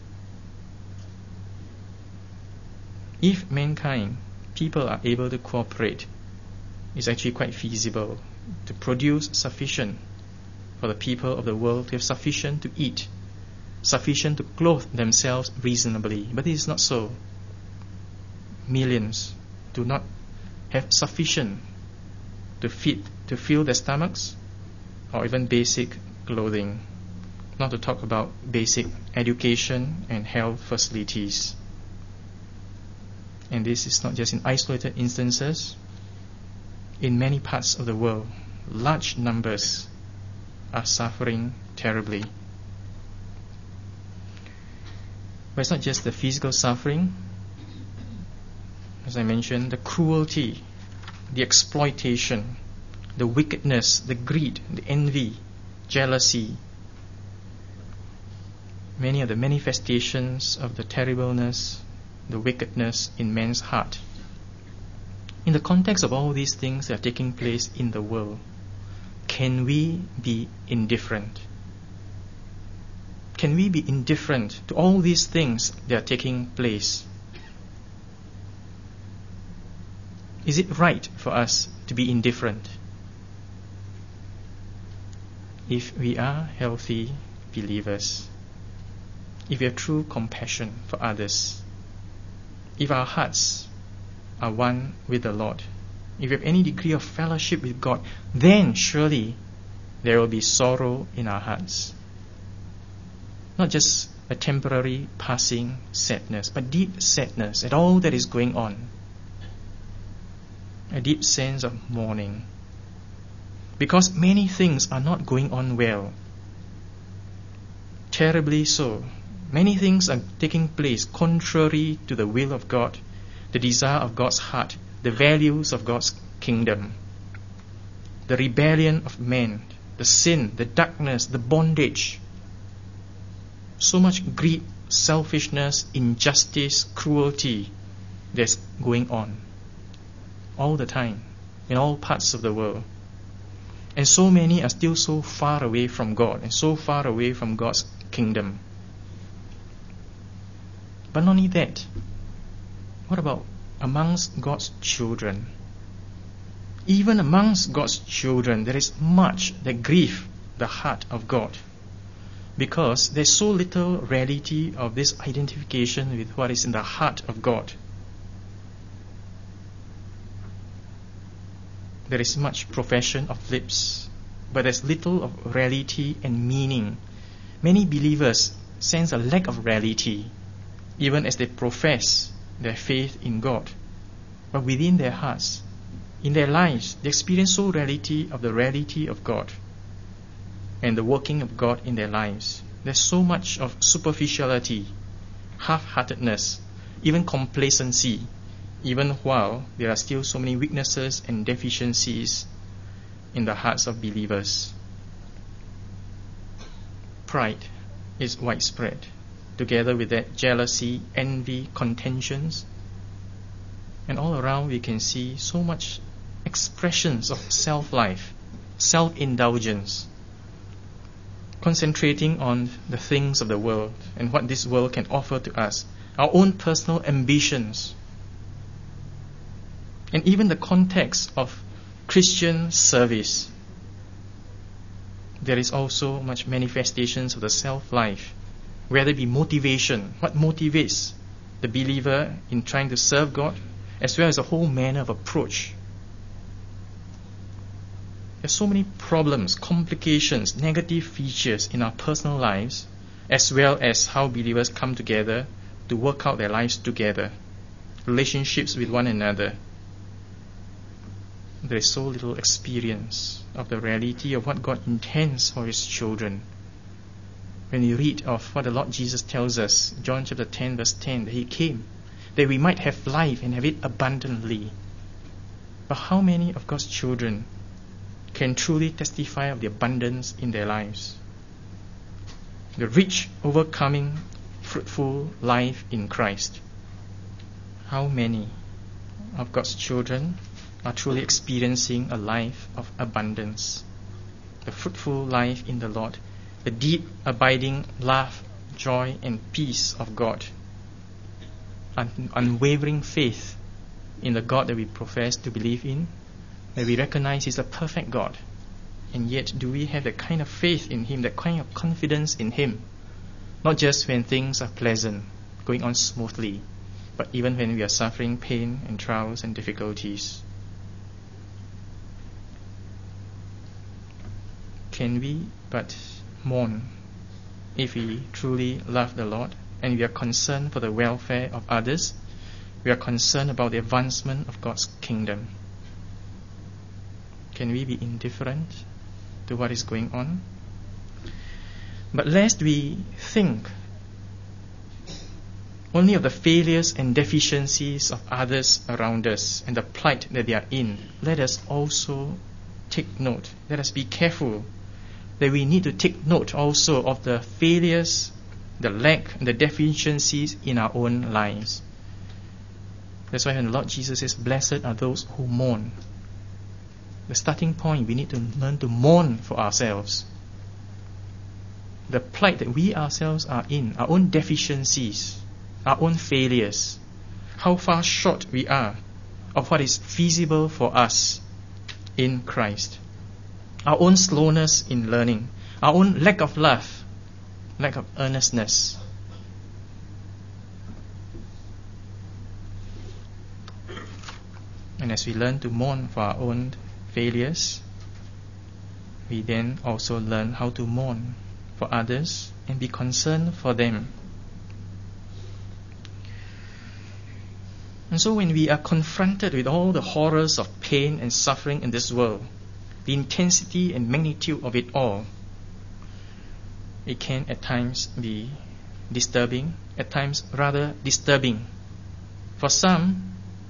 If mankind, people are able to cooperate, it's actually quite feasible to produce sufficient for the people of the world to have sufficient to eat, sufficient to clothe themselves reasonably. But it is not so. Millions do not have sufficient to feed, to fill their stomachs, or even basic clothing, not to talk about basic education and health facilities. And this is not just in isolated instances. In many parts of the world, large numbers are suffering terribly. But it's not just the physical suffering. As I mentioned, the cruelty, the exploitation, the wickedness, the greed, the envy, jealousy, many of the manifestations of the terribleness, the wickedness in man's heart. In the context of all these things that are taking place in the world, can we be indifferent? Can we be indifferent to all these things that are taking place? Is it right for us to be indifferent? If we are healthy believers, if we have true compassion for others, if our hearts are one with the Lord, if we have any degree of fellowship with God, then surely there will be sorrow in our hearts. Not just a temporary passing sadness, but deep sadness at all that is going on. A deep sense of mourning. Because many things are not going on well. Terribly so. Many things are taking place contrary to the will of God, the desire of God's heart, the values of God's kingdom. The rebellion of man, the sin, the darkness, the bondage. So much greed, selfishness, injustice, cruelty that's going on all the time in all parts of the world. And so many are still so far away from God and so far away from God's kingdom. But not only that, what about amongst God's children? Even amongst God's children, there is much that grieve the heart of God, because there's so little reality of this identification with what is in the heart of God. there is much profession of lips, but there's little of reality and meaning. Many believers sense a lack of reality, even as they profess their faith in God. But within their hearts, in their lives, they experience so reality of the reality of God and the working of God in their lives. There's so much of superficiality, half-heartedness, even complacency, even while there are still so many weaknesses and deficiencies in the hearts of believers. Pride is widespread, together with that jealousy, envy, contentions, and all around we can see so much expressions of self-life, self-indulgence, concentrating on the things of the world and what this world can offer to us, our own personal ambitions, and even the context of Christian service. There is also much manifestations of the self-life, whether it be motivation, what motivates the believer in trying to serve God, as well as a whole manner of approach. There's so many problems, complications, negative features in our personal lives, as well as how believers come together to work out their lives together, relationships with one another. There is so little experience of the reality of what God intends for His children. When we read of what the Lord Jesus tells us, John chapter ten verse ten, that He came that we might have life and have it abundantly. But how many of God's children can truly testify of the abundance in their lives? The rich, overcoming, fruitful life in Christ. How many of God's children are truly experiencing a life of abundance? The fruitful life in the Lord, the deep, abiding love, joy, and peace of God, Un- unwavering faith in the God that we profess to believe in, that we recognize He's a perfect God. And yet, do we have that kind of faith in Him, that kind of confidence in Him? Not just when things are pleasant, going on smoothly, but even when we are suffering pain and trials and difficulties. Can we but mourn if we truly love the Lord and we are concerned for the welfare of others? We are concerned about the advancement of God's kingdom. Can we be indifferent to what is going on? But lest we think only of the failures and deficiencies of others around us and the plight that they are in, let us also take note, let us be careful that we need to take note also of the failures, the lack, and the deficiencies in our own lives. That's why when the Lord Jesus says, "Blessed are those who mourn," the starting point, we need to learn to mourn for ourselves. The plight that we ourselves are in, our own deficiencies, our own failures, how far short we are of what is feasible for us in Christ. Our own slowness in learning, our own lack of love, lack of earnestness. And as we learn to mourn for our own failures, we then also learn how to mourn for others and be concerned for them. And so when we are confronted with all the horrors of pain and suffering in this world, the intensity and magnitude of it all, it can at times be disturbing, at times rather disturbing. For some,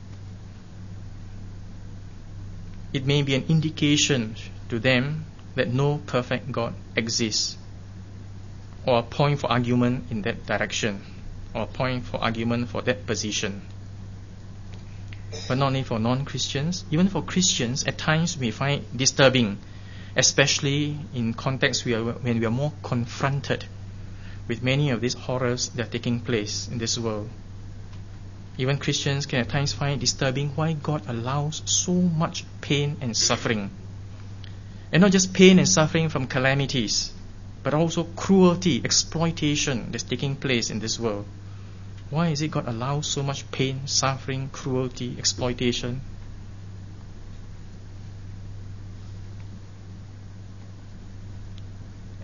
it may be an indication to them that no perfect God exists, or a point for argument in that direction, or a point for argument for that position. But not only for non-Christians, even for Christians, at times we find it disturbing, especially in contexts we are, when we are more confronted with many of these horrors that are taking place in this world. Even Christians can at times find it disturbing why God allows so much pain and suffering. And not just pain and suffering from calamities, but also cruelty, exploitation that's taking place in this world. Why is it God allows so much pain, suffering, cruelty, exploitation?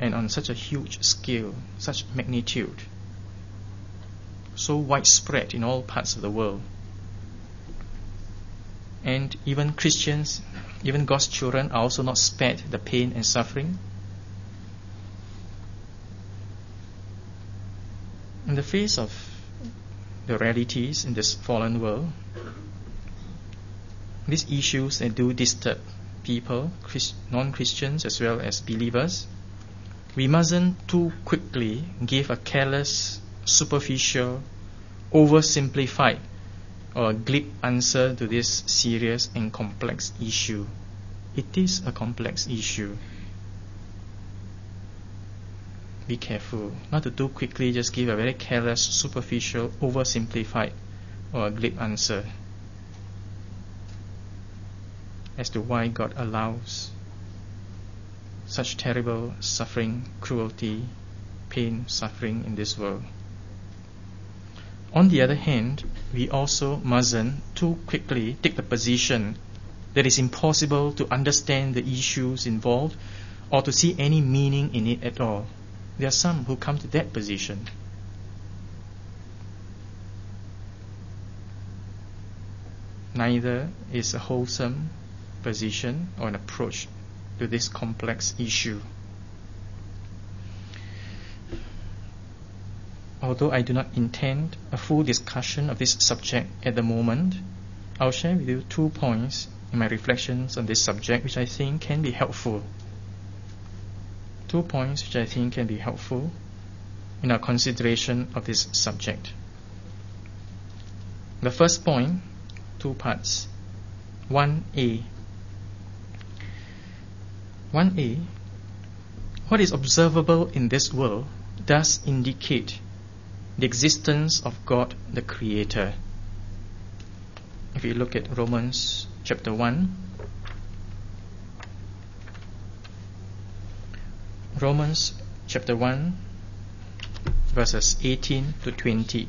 and on such a huge scale, such magnitude, so widespread in all parts of the world. And even Christians, even God's children, are also not spared the pain and suffering. In the face of the realities in this fallen world, these issues they do disturb people, Christ, non-Christians as well as believers. We mustn't too quickly give a careless, superficial, oversimplified or a glib answer to this serious and complex issue. It is a complex issue. Be careful not to too quickly just give a very careless, superficial, oversimplified or a glib answer as to why God allows such terrible suffering, cruelty, pain, suffering in this world. On the other hand, we also mustn't too quickly take the position that it's impossible to understand the issues involved or to see any meaning in it at all. There are some who come to that position. Neither is a wholesome position or an approach to this complex issue. Although I do not intend a full discussion of this subject at the moment, I'll share with you two points in my reflections on this subject which I think can be helpful. Two points which I think can be helpful in our consideration of this subject. The first point, two parts. one A. one A. What is observable in this world does indicate the existence of God the Creator. If you look at Romans chapter one, Romans chapter one, verses eighteen to twenty.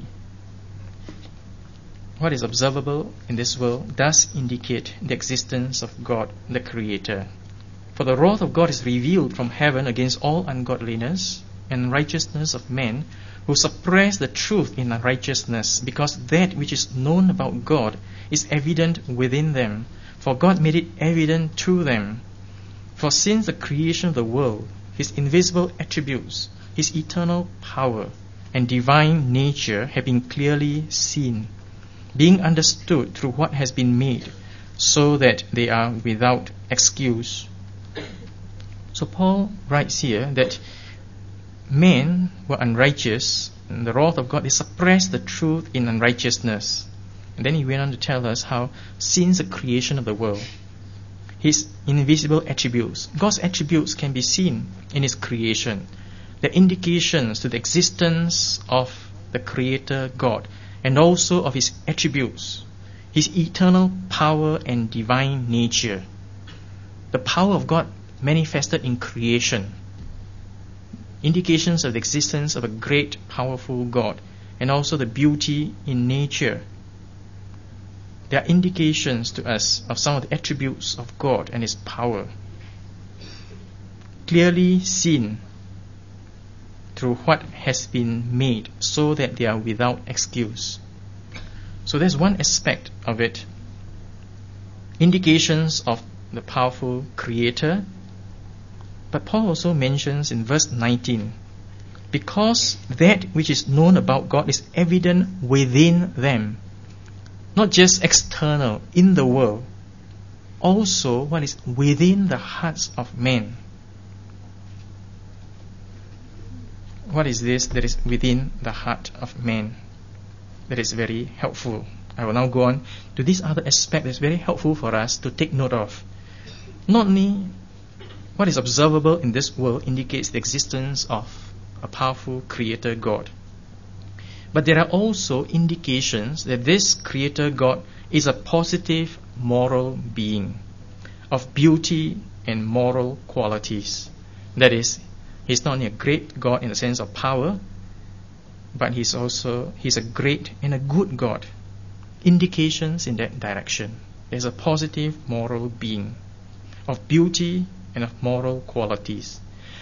What is observable in this world does indicate the existence of God the Creator. For the wrath of God is revealed from heaven against all ungodliness and unrighteousness of men who suppress the truth in unrighteousness, because that which is known about God is evident within them, for God made it evident through them. For since the creation of the world, His invisible attributes, His eternal power and divine nature have been clearly seen, being understood through what has been made, so that they are without excuse. So Paul writes here that men were unrighteous, and the wrath of God, they suppressed the truth in unrighteousness. And then he went on to tell us how since the creation of the world, His invisible attributes, God's attributes can be seen in His creation. The indications to the existence of the Creator God and also of His attributes, His eternal power and divine nature. The power of God manifested in creation. Indications of the existence of a great, powerful God, and also the beauty in nature. There are indications to us of some of the attributes of God and His power, clearly seen through what has been made, so that they are without excuse. So there's one aspect of it. Indications of the powerful Creator. But Paul also mentions in verse nineteen, because that which is known about God is evident within them, not just external, in the world, also what is within the hearts of men. What is this that is within the heart of man? That is very helpful. I will now go on to this other aspect that is very helpful for us to take note of. Not only what is observable in this world indicates the existence of a powerful Creator God, but there are also indications that this Creator God is a positive moral being of beauty and moral qualities. That is, He's not only a great God in the sense of power, but He's also He's a great and a good God. Indications in that direction. There's a positive moral being of beauty and of moral qualities.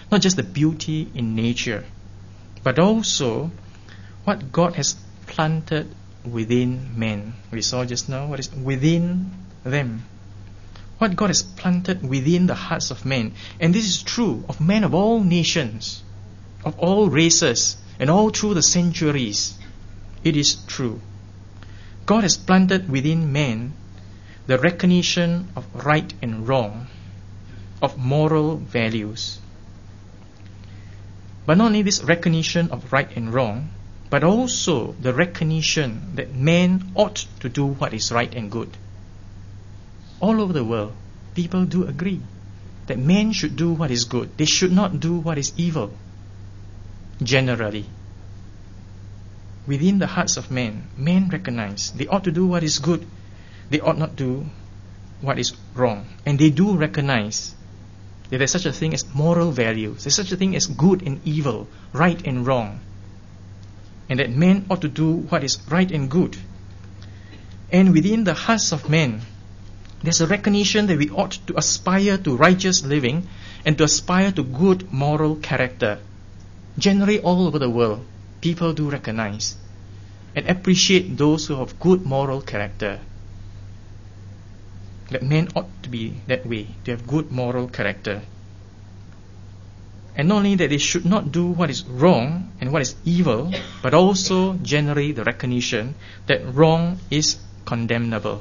not just the beauty in nature, but also what God has planted within men. We saw just now what is within them. What God has planted within the hearts of men. And this is true of men of all nations, of all races, and all through the centuries. It is true. God has planted within men the recognition of right and wrong, of moral values. But not only this recognition of right and wrong, but also the recognition that man ought to do what is right and good. All over the world, people do agree that men should do what is good. They should not do what is evil. Generally, within the hearts of men, men recognize they ought to do what is good. They ought not do what is wrong. And they do recognize that there's such a thing as moral values. There's such a thing as good and evil, right and wrong. And that men ought to do what is right and good. And within the hearts of men, there's a recognition that we ought to aspire to righteous living and to aspire to good moral character. Generally, all over the world, people do recognize and appreciate those who have good moral character. That men ought to be that way, to have good moral character. And not only that they should not do what is wrong and what is evil, but also generally the recognition that wrong is condemnable.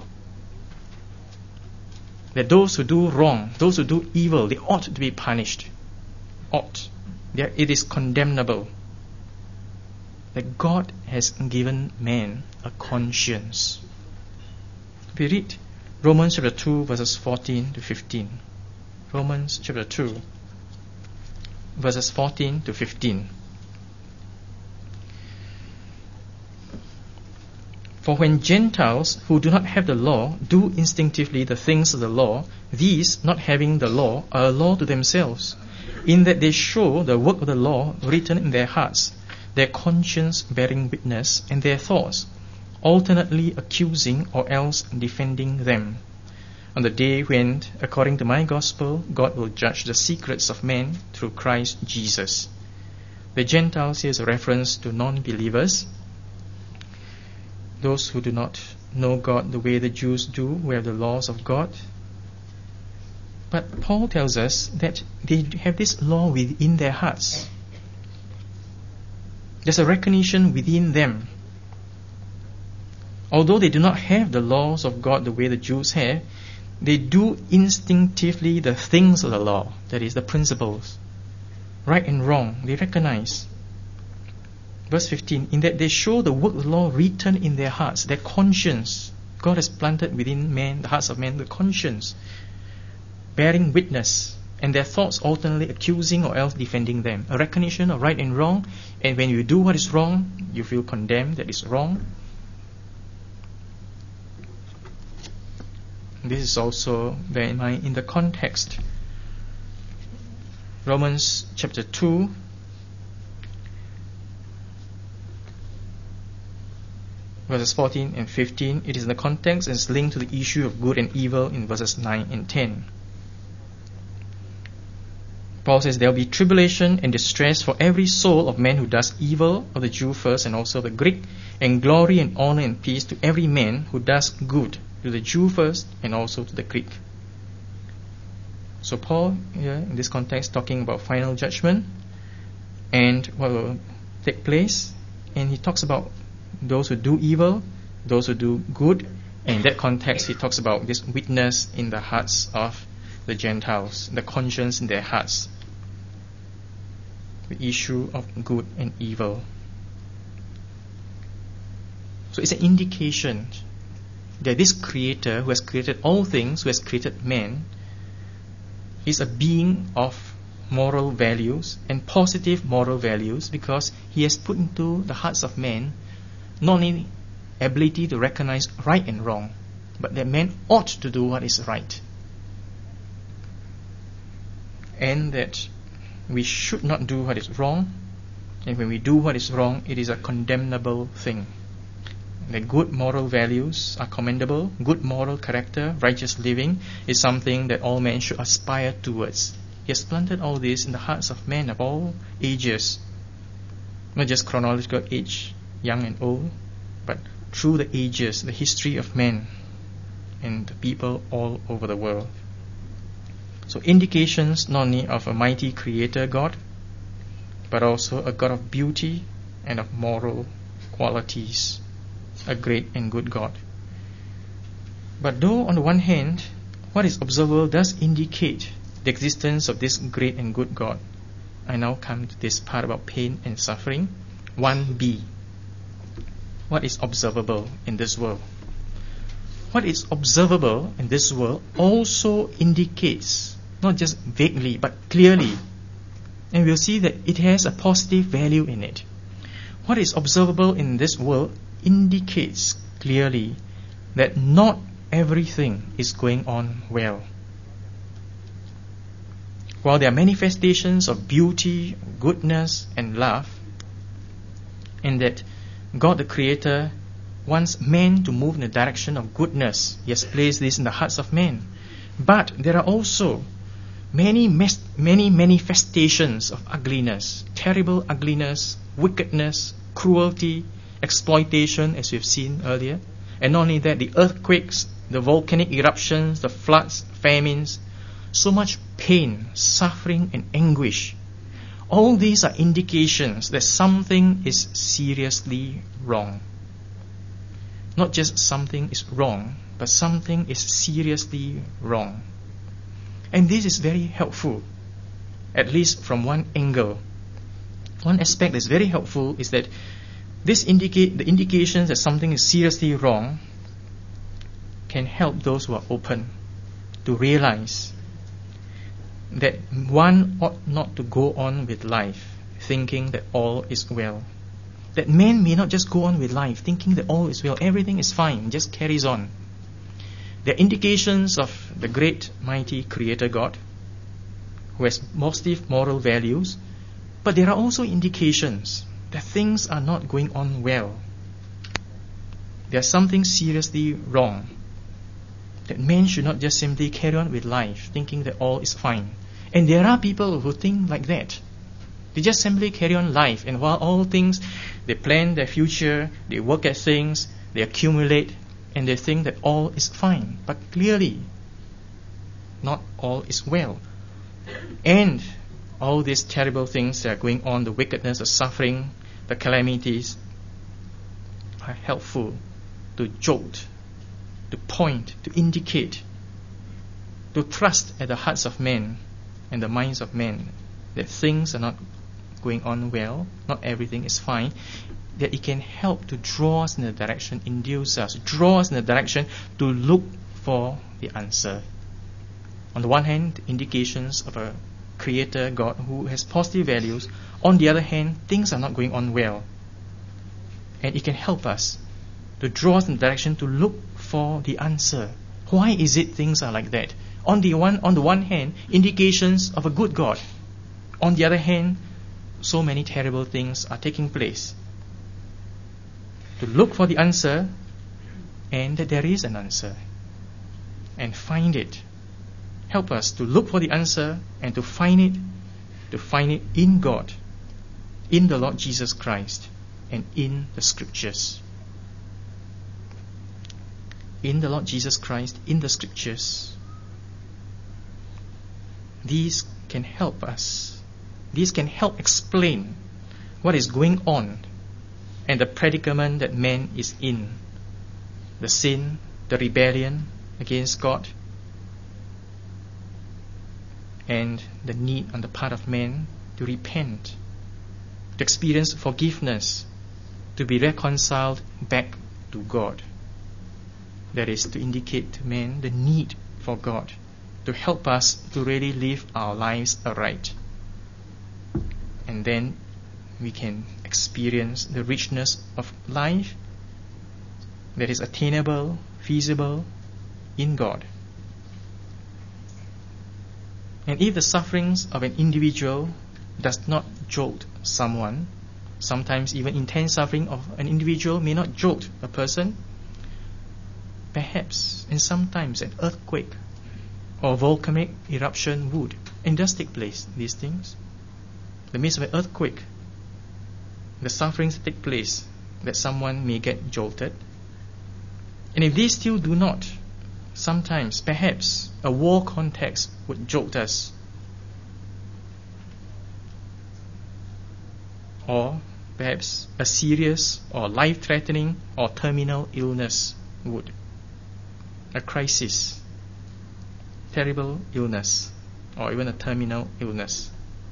That those who do wrong, those who do evil, they ought to be punished. Ought. They, it is condemnable. That God has given man a conscience. We read Romans chapter two, verses fourteen to fifteen. Romans chapter two, verses fourteen to fifteen. For when Gentiles who do not have the law do instinctively the things of the law, these, not having the law, are a law to themselves, in that they show the work of the law written in their hearts, their conscience bearing witness, and their thoughts alternately accusing or else defending them. On the day when, according to my gospel, God will judge the secrets of men through Christ Jesus. The Gentiles here is a reference to non-believers, those who do not know God the way the Jews do, who have the laws of God. But Paul tells us that they have this law within their hearts. There's a recognition within them. Although they do not have the laws of God the way the Jews have, they do instinctively the things of the law, that is, the principles. Right and wrong, they recognize. Verse fifteen, in that they show the work of the law written in their hearts, their conscience. God has planted within men, the hearts of men, the conscience, bearing witness, and their thoughts alternately accusing or else defending them. A recognition of right and wrong, and when you do what is wrong, you feel condemned that it's wrong. This is also bear in mind in the context. Romans chapter two, verses fourteen and fifteen, it is in the context and is linked to the issue of good and evil in verses nine and ten. Paul says, there will be tribulation and distress for every soul of man who does evil, of the Jew first and also the Greek, and glory and honor and peace to every man who does good, to the Jew first and also to the Greek. So Paul, here in this context, talking about final judgment and what will take place, and he talks about those who do evil, those who do good, and in that context he talks about this witness in the hearts of the Gentiles, the conscience in their hearts, the issue of good and evil. So it's an indication that this Creator who has created all things, who has created man, is a being of moral values and positive moral values, because he has put into the hearts of men not only ability to recognize right and wrong, but that man ought to do what is right, and that we should not do what is wrong, and when we do what is wrong, it is a condemnable thing. That good moral values are commendable, good moral character, righteous living is something that all men should aspire towards. He has planted all this in the hearts of men of all ages, not just chronological age, young and old, but through the ages, the history of men and the people all over the world. So indications not only of a mighty creator God, but also a God of beauty and of moral qualities, a great and good God. But though on the one hand, what is observable does indicate the existence of this great and good God, I now come to this part about pain and suffering. one B. What is observable in this world? What is observable in this world also indicates, not just vaguely, but clearly, and we'll see that it has a positive value in it. What is observable in this world indicates clearly that not everything is going on well. While there are manifestations of beauty, goodness, and love, and that God the Creator wants man to move in the direction of goodness, He has placed this in the hearts of men. But there are also many mes- many manifestations of ugliness, terrible ugliness, wickedness, cruelty, exploitation, as we've seen earlier. And not only that, the earthquakes, the volcanic eruptions, the floods, famines, so much pain, suffering, and anguish. All these are indications that something is seriously wrong. Not just something is wrong, but something is seriously wrong. And this is very helpful, at least from one angle. One aspect that's very helpful is that this indicate the indications that something is seriously wrong can help those who are open to realize that one ought not to go on with life thinking that all is well. That man may not just go on with life thinking that all is well, everything is fine, just carries on. There are indications of the great, mighty Creator God who has positive moral values, but there are also indications that things are not going on well. There's something seriously wrong. That men should not just simply carry on with life thinking that all is fine. And there are people who think like that. They just simply carry on life, and while all things, they plan their future, they work at things, they accumulate, and they think that all is fine. But clearly, not all is well. And all these terrible things that are going on, the wickedness, the suffering, the calamities, are helpful to jolt, to point, to indicate, to thrust at the hearts of men and the minds of men that things are not going on well, not everything is fine, that it can help to draw us in the direction, induce us, draw us in the direction to look for the answer. On the one hand, indications of a Creator God who has positive values. On the other hand, things are not going on well. And it can help us to draw us in the direction to look for the answer. Why is it things are like that? On the one, on the one hand, indications of a good God. On the other hand, so many terrible things are taking place. To look for the answer, and that there is an answer, and find it. Help us to look for the answer and to find it, to find it in God, in the Lord Jesus Christ, and in the Scriptures. In the Lord Jesus Christ, in the Scriptures. These can help us. These can help explain what is going on and the predicament that man is in. The sin, the rebellion against God, and the need on the part of man to repent, to experience forgiveness, to be reconciled back to God. That is to indicate to man the need for God to help us to really live our lives aright. And then we can experience the richness of life that is attainable, feasible in God. And if the sufferings of an individual does not jolt someone, sometimes even intense suffering of an individual may not jolt a person, perhaps and sometimes an earthquake or volcanic eruption would. And it does take place, these things. The midst of an earthquake, the sufferings take place, that someone may get jolted. And if they still do not, sometimes, perhaps, a war context would jolt us. Or perhaps a serious or life-threatening or terminal illness would. A crisis, terrible illness, or even a terminal illness.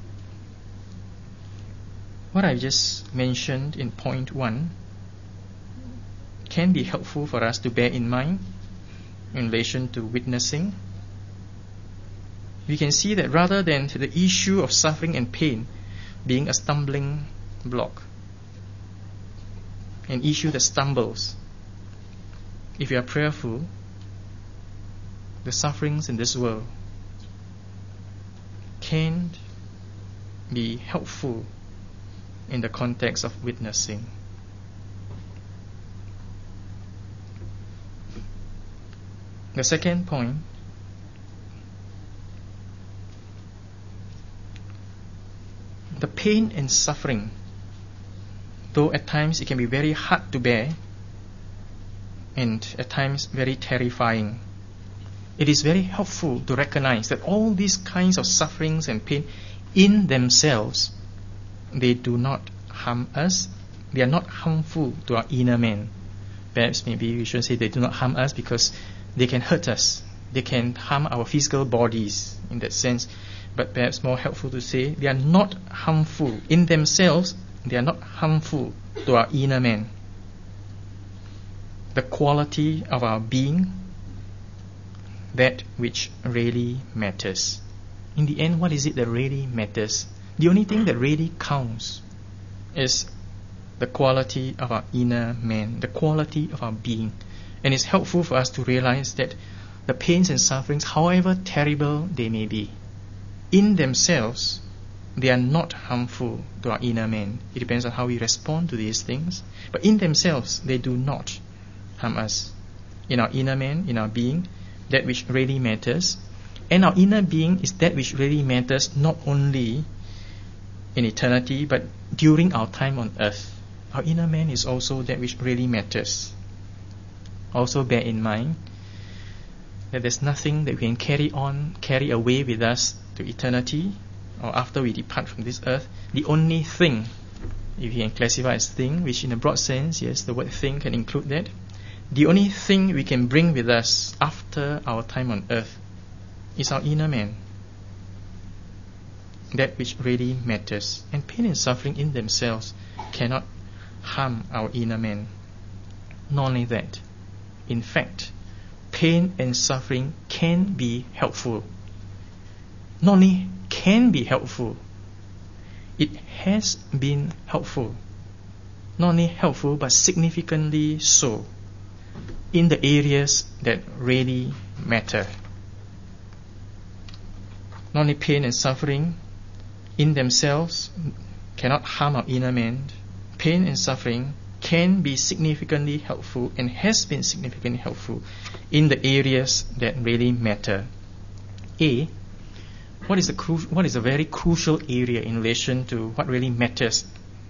What I just mentioned in point one can be helpful for us to bear in mind in relation to witnessing. We can see that rather than the issue of suffering and pain being a stumbling block, an issue that stumbles, if you are prayerful, the sufferings in this world can be helpful in the context of witnessing. The second point, the pain and suffering, though at times it can be very hard to bear and at times very terrifying, it is very helpful to recognize that all these kinds of sufferings and pain in themselves, they do not harm us. They are not harmful to our inner man. Perhaps maybe we should say they do not harm us because they can hurt us. They can harm our physical bodies in that sense. But perhaps more helpful to say they are not harmful in themselves. They are not harmful to our inner man. The quality of our being, that which really matters. In the end, what is it that really matters? The only thing that really counts is the quality of our inner man, the quality of our being. And it's helpful for us to realize that the pains and sufferings, however terrible they may be, in themselves, they are not harmful to our inner man. It depends on how we respond to these things. But in themselves, they do not harm us. In our inner man, in our being, that which really matters. And our inner being is that which really matters not only in eternity, but during our time on earth. Our inner man is also that which really matters. Also bear in mind that there's nothing that we can carry on, carry away with us to eternity, or after we depart from this earth. The only thing, if you can classify as thing, which in a broad sense, yes, the word thing can include that, the only thing we can bring with us after our time on earth is our inner man, that which really matters. And pain and suffering in themselves cannot harm our inner man. Not only that, in fact, pain and suffering can be helpful. Not only can be helpful, it has been helpful. Not only helpful, but significantly so in the areas that really matter. Not only pain and suffering in themselves cannot harm our inner man, pain and suffering can be significantly helpful and has been significantly helpful in the areas that really matter. A, what is the cru- what is a very crucial area in relation to what really matters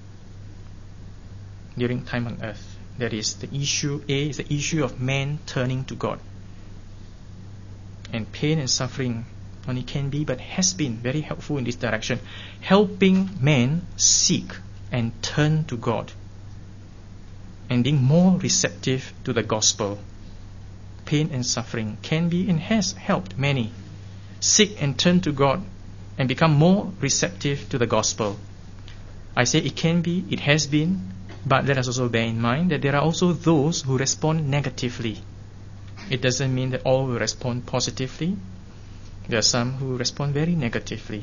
during time on earth? That is the issue. A is the issue of man turning to God. And pain and suffering only can be, but has been very helpful in this direction, helping man seek and turn to God, and being more receptive to the gospel. Pain and suffering can be and has helped many seek and turn to God and become more receptive to the gospel. I say it can be, it has been, but let us also bear in mind that there are also those who respond negatively. It doesn't mean that all will respond positively. There are some who respond very negatively.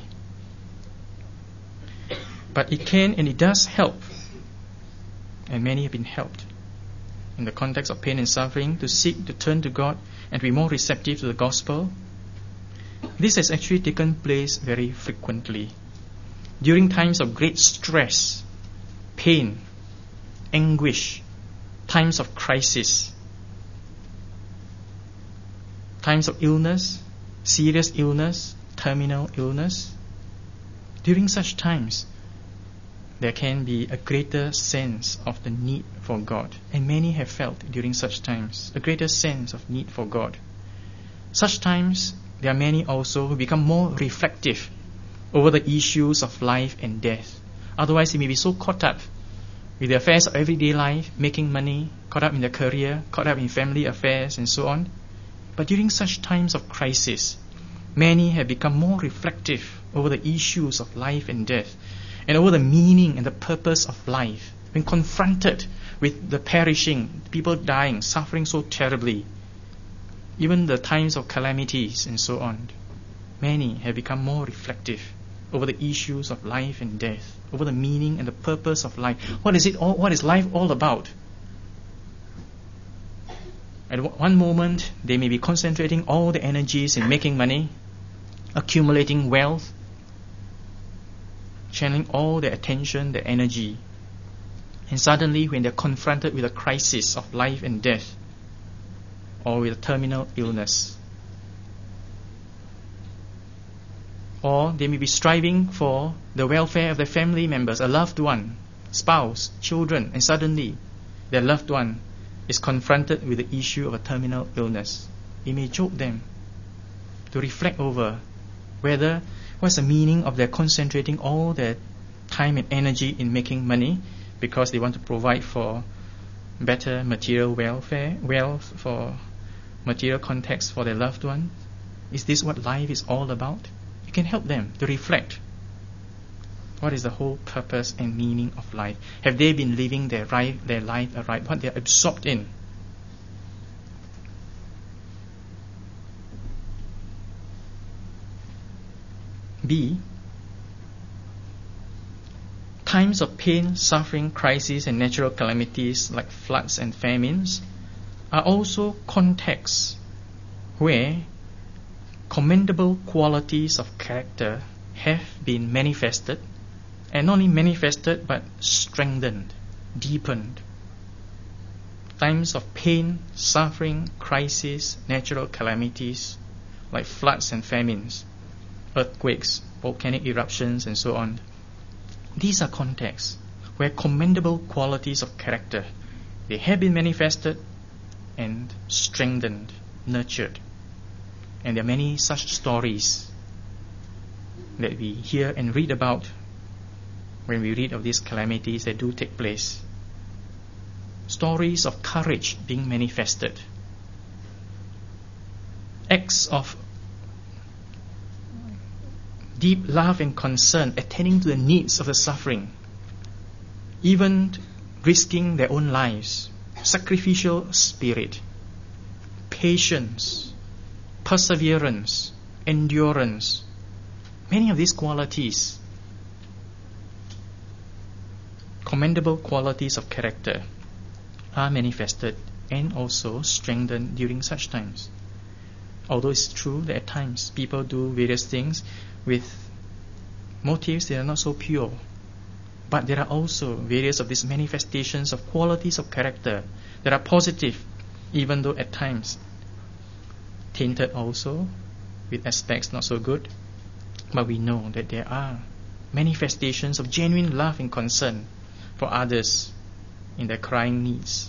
But it can and it does help, and many have been helped in the context of pain and suffering to seek to turn to God and to be more receptive to the gospel. This has actually taken place very frequently during times of great stress, pain, anguish, times of crisis, times of illness, serious illness, terminal illness. During such times, there can be a greater sense of the need for God, and many have felt during such times a greater sense of need for God. Such times, there are many also who become more reflective over the issues of life and death. Otherwise, they may be so caught up with the affairs of everyday life, making money, caught up in their career, caught up in family affairs, and so on. But during such times of crisis, many have become more reflective over the issues of life and death, and over the meaning and the purpose of life. When confronted with the perishing, people dying, suffering so terribly, even the times of calamities and so on, many have become more reflective over the issues of life and death, over the meaning and the purpose of life. What is it all? What is life all about? At one moment, they may be concentrating all the energies in making money, accumulating wealth, channeling all their attention, their energy. And suddenly, when they're confronted with a crisis of life and death, or with a terminal illness, or they may be striving for the welfare of their family members, a loved one, spouse, children, and suddenly their loved one is confronted with the issue of a terminal illness. It may jolt them to reflect over whether what's the meaning of their concentrating all their time and energy in making money because they want to provide for better material welfare, wealth, for material context for their loved one. Is this what life is all about? It can help them to reflect. What is the whole purpose and meaning of life? Have they been living their, right, their life aright? What they are absorbed in? B. Times of pain, suffering, crises, and natural calamities like floods and famines are also contexts where commendable qualities of character have been manifested, and not only manifested but strengthened, deepened. Times of pain, suffering, crisis, natural calamities like floods and famines, earthquakes, volcanic eruptions, and so on. These are contexts where commendable qualities of character, they have been manifested and strengthened, nurtured. And there are many such stories that we hear and read about when we read of these calamities that do take place. Stories of courage being manifested. Acts of deep love and concern, attending to the needs of the suffering, even risking their own lives, sacrificial spirit, patience, perseverance, endurance. Many of these qualities, commendable qualities of character, are manifested and also strengthened during such times. Although it's true that at times people do various things with motives that are not so pure, but there are also various of these manifestations of qualities of character that are positive, even though at times tainted also with aspects not so good. But we know that there are manifestations of genuine love and concern for others in their crying needs.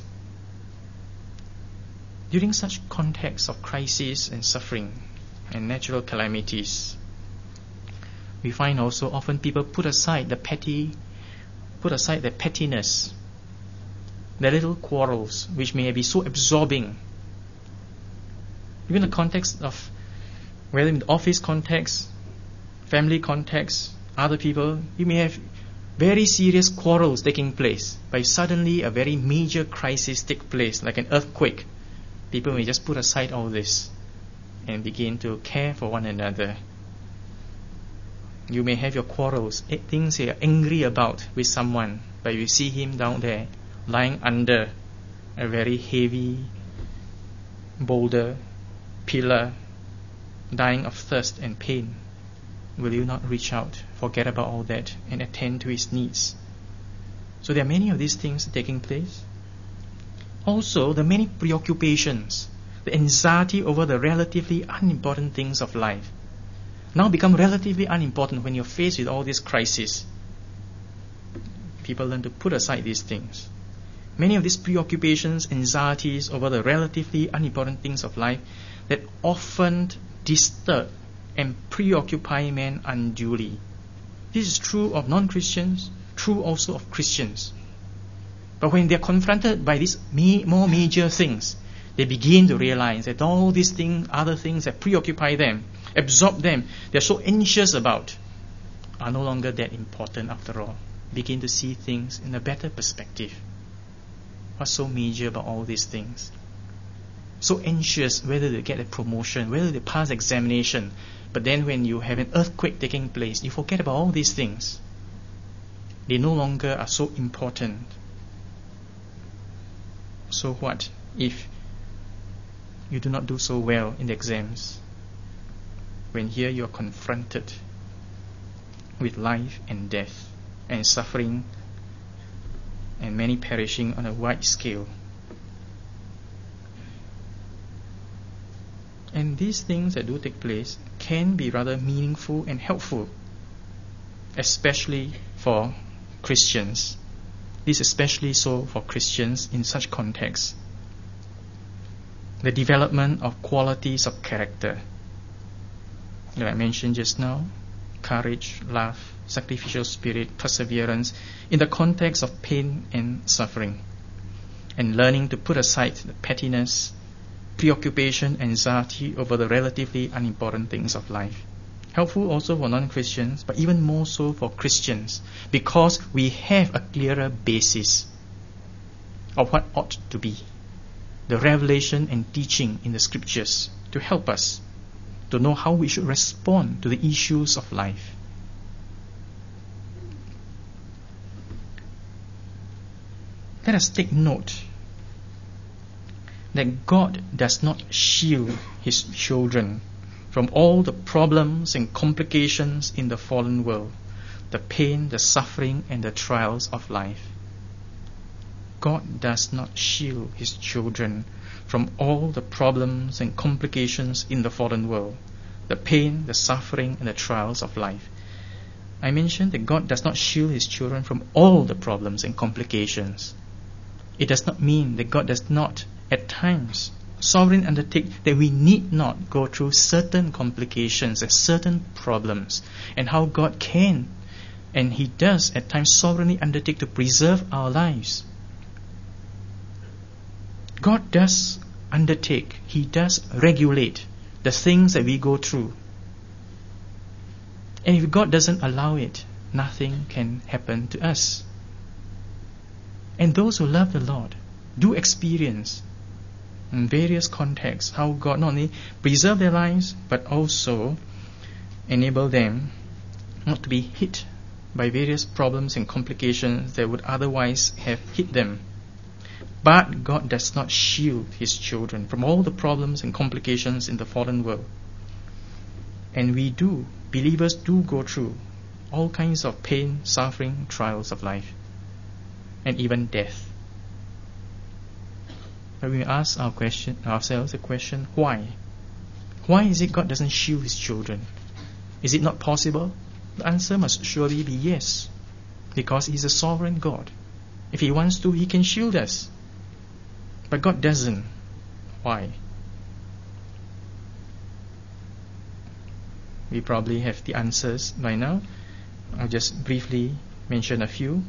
During such contexts of crisis and suffering and natural calamities, we find also often people put aside the petty, put aside their pettiness, their little quarrels, which may be so absorbing. Even the context of, whether in the office context, family context, other people, you may have very serious quarrels taking place, but suddenly a very major crisis take place, like an earthquake. People may just put aside all this and begin to care for one another. You may have your quarrels, things you are angry about with someone, but you see him down there, lying under a very heavy boulder, pillar, dying of thirst and pain. Will you not reach out, forget about all that, and attend to his needs? So there are many of these things taking place. Also, the many preoccupations, the anxiety over the relatively unimportant things of life, now become relatively unimportant when you're faced with all these crises. People learn to put aside these things. Many of these preoccupations, anxieties over the relatively unimportant things of life that often disturb and preoccupy men unduly. This is true of non-Christians, true also of Christians. But when they are confronted by these ma- more major things, they begin to realize that all these things, other things that preoccupy them, absorb them, they're so anxious about, are no longer that important after all. Begin to see things in a better perspective. What's so major about all these things? So anxious whether they get a promotion, whether they pass examination, but then when you have an earthquake taking place, you forget about all these things. They no longer are so important. So what if you do not do so well in the exams? When here you are confronted with life and death and suffering and many perishing on a wide scale. And these things that do take place can be rather meaningful and helpful, especially for Christians. This is especially so for Christians in such contexts. The development of qualities of character that I mentioned just now, courage, love, sacrificial spirit, perseverance, in the context of pain and suffering, and learning to put aside the pettiness, preoccupation, anxiety over the relatively unimportant things of life. Helpful also for non-Christians, but even more so for Christians, because we have a clearer basis of what ought to be, the revelation and teaching in the scriptures to help us to know how we should respond to the issues of life. Let us take note that God does not shield His children from all the problems and complications in the fallen world, the pain, the suffering, and the trials of life. God does not shield His children from all the problems and complications in the fallen world, the pain, the suffering, and the trials of life. I mentioned that God does not shield His children from all the problems and complications. It does not mean that God does not, at times, sovereignly undertake that we need not go through certain complications and certain problems, and how God can, and He does at times sovereignly undertake to preserve our lives. God does undertake, He does regulate the things that we go through. And if God doesn't allow it, nothing can happen to us. And those who love the Lord do experience in various contexts how God not only preserve their lives, but also enable them not to be hit by various problems and complications that would otherwise have hit them. But God does not shield His children from all the problems and complications in the fallen world. And we do, believers do go through all kinds of pain, suffering, trials of life, and even death. But we ask our question, ourselves the question, why? Why is it God doesn't shield His children? Is it not possible? The answer must surely be yes, because He's a sovereign God. If He wants to, He can shield us. But God doesn't. Why? We probably have the answers by now. I'll just briefly mention a few.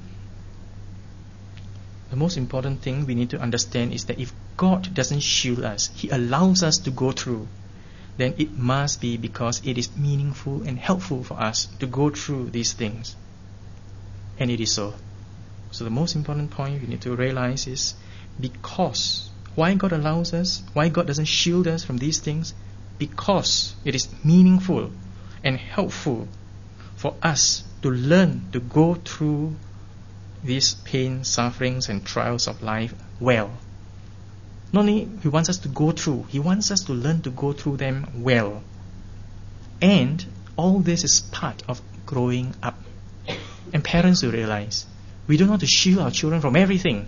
The most important thing we need to understand is that if God doesn't shield us, He allows us to go through, then it must be because it is meaningful and helpful for us to go through these things. And it is so. So the most important point we need to realize is because. Why God allows us, why God doesn't shield us from these things? Because it is meaningful and helpful for us to learn to go through these pain, sufferings, and trials of life well. Not only He wants us to go through, He wants us to learn to go through them well. And all this is part of growing up. And parents will realize we don't want to shield our children from everything.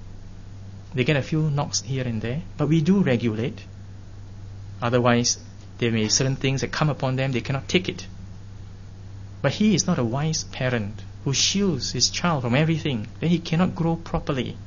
They get a few knocks here and there, but we do regulate. Otherwise, There may be certain things that come upon them, they cannot take it. But he is not a wise parent who shields his child from everything. Then he cannot grow properly.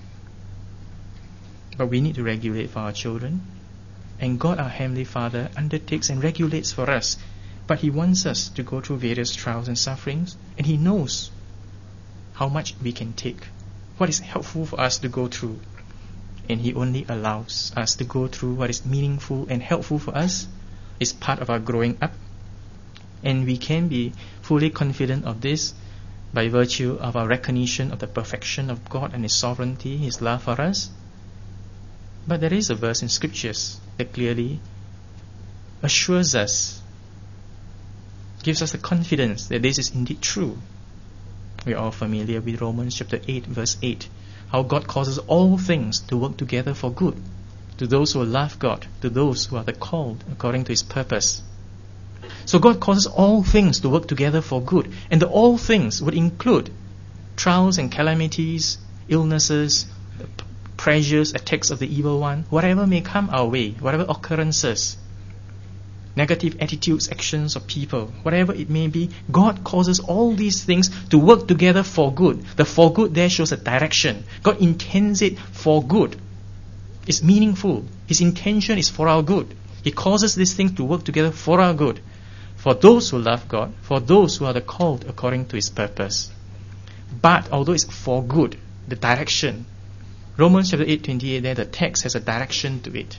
But we need to regulate for our children. And God, our Heavenly Father, undertakes and regulates for us. But He wants us to go through various trials and sufferings. And He knows how much we can take. What is helpful for us to go through. And He only allows us to go through what is meaningful and helpful for us. It's part of our growing up. And we can be fully confident of this by virtue of our recognition of the perfection of God and His sovereignty, His love for us. But there is a verse in Scriptures that clearly assures us, gives us the confidence that this is indeed true. We are all familiar with Romans chapter eight, verse eight. How God causes all things to work together for good, to those who love God, to those who are the called according to His purpose. So God causes all things to work together for good. And the all things would include trials and calamities, illnesses, pressures, attacks of the evil one, whatever may come our way, whatever occurrences, negative attitudes, actions of people, whatever it may be, God causes all these things to work together for good. The for good there shows a direction. God intends it for good. It's meaningful. His intention is for our good. He causes these things to work together for our good. For those who love God, for those who are the called according to His purpose. But although it's for good, the direction, Romans chapter eight twenty-eight, there the text has a direction to it.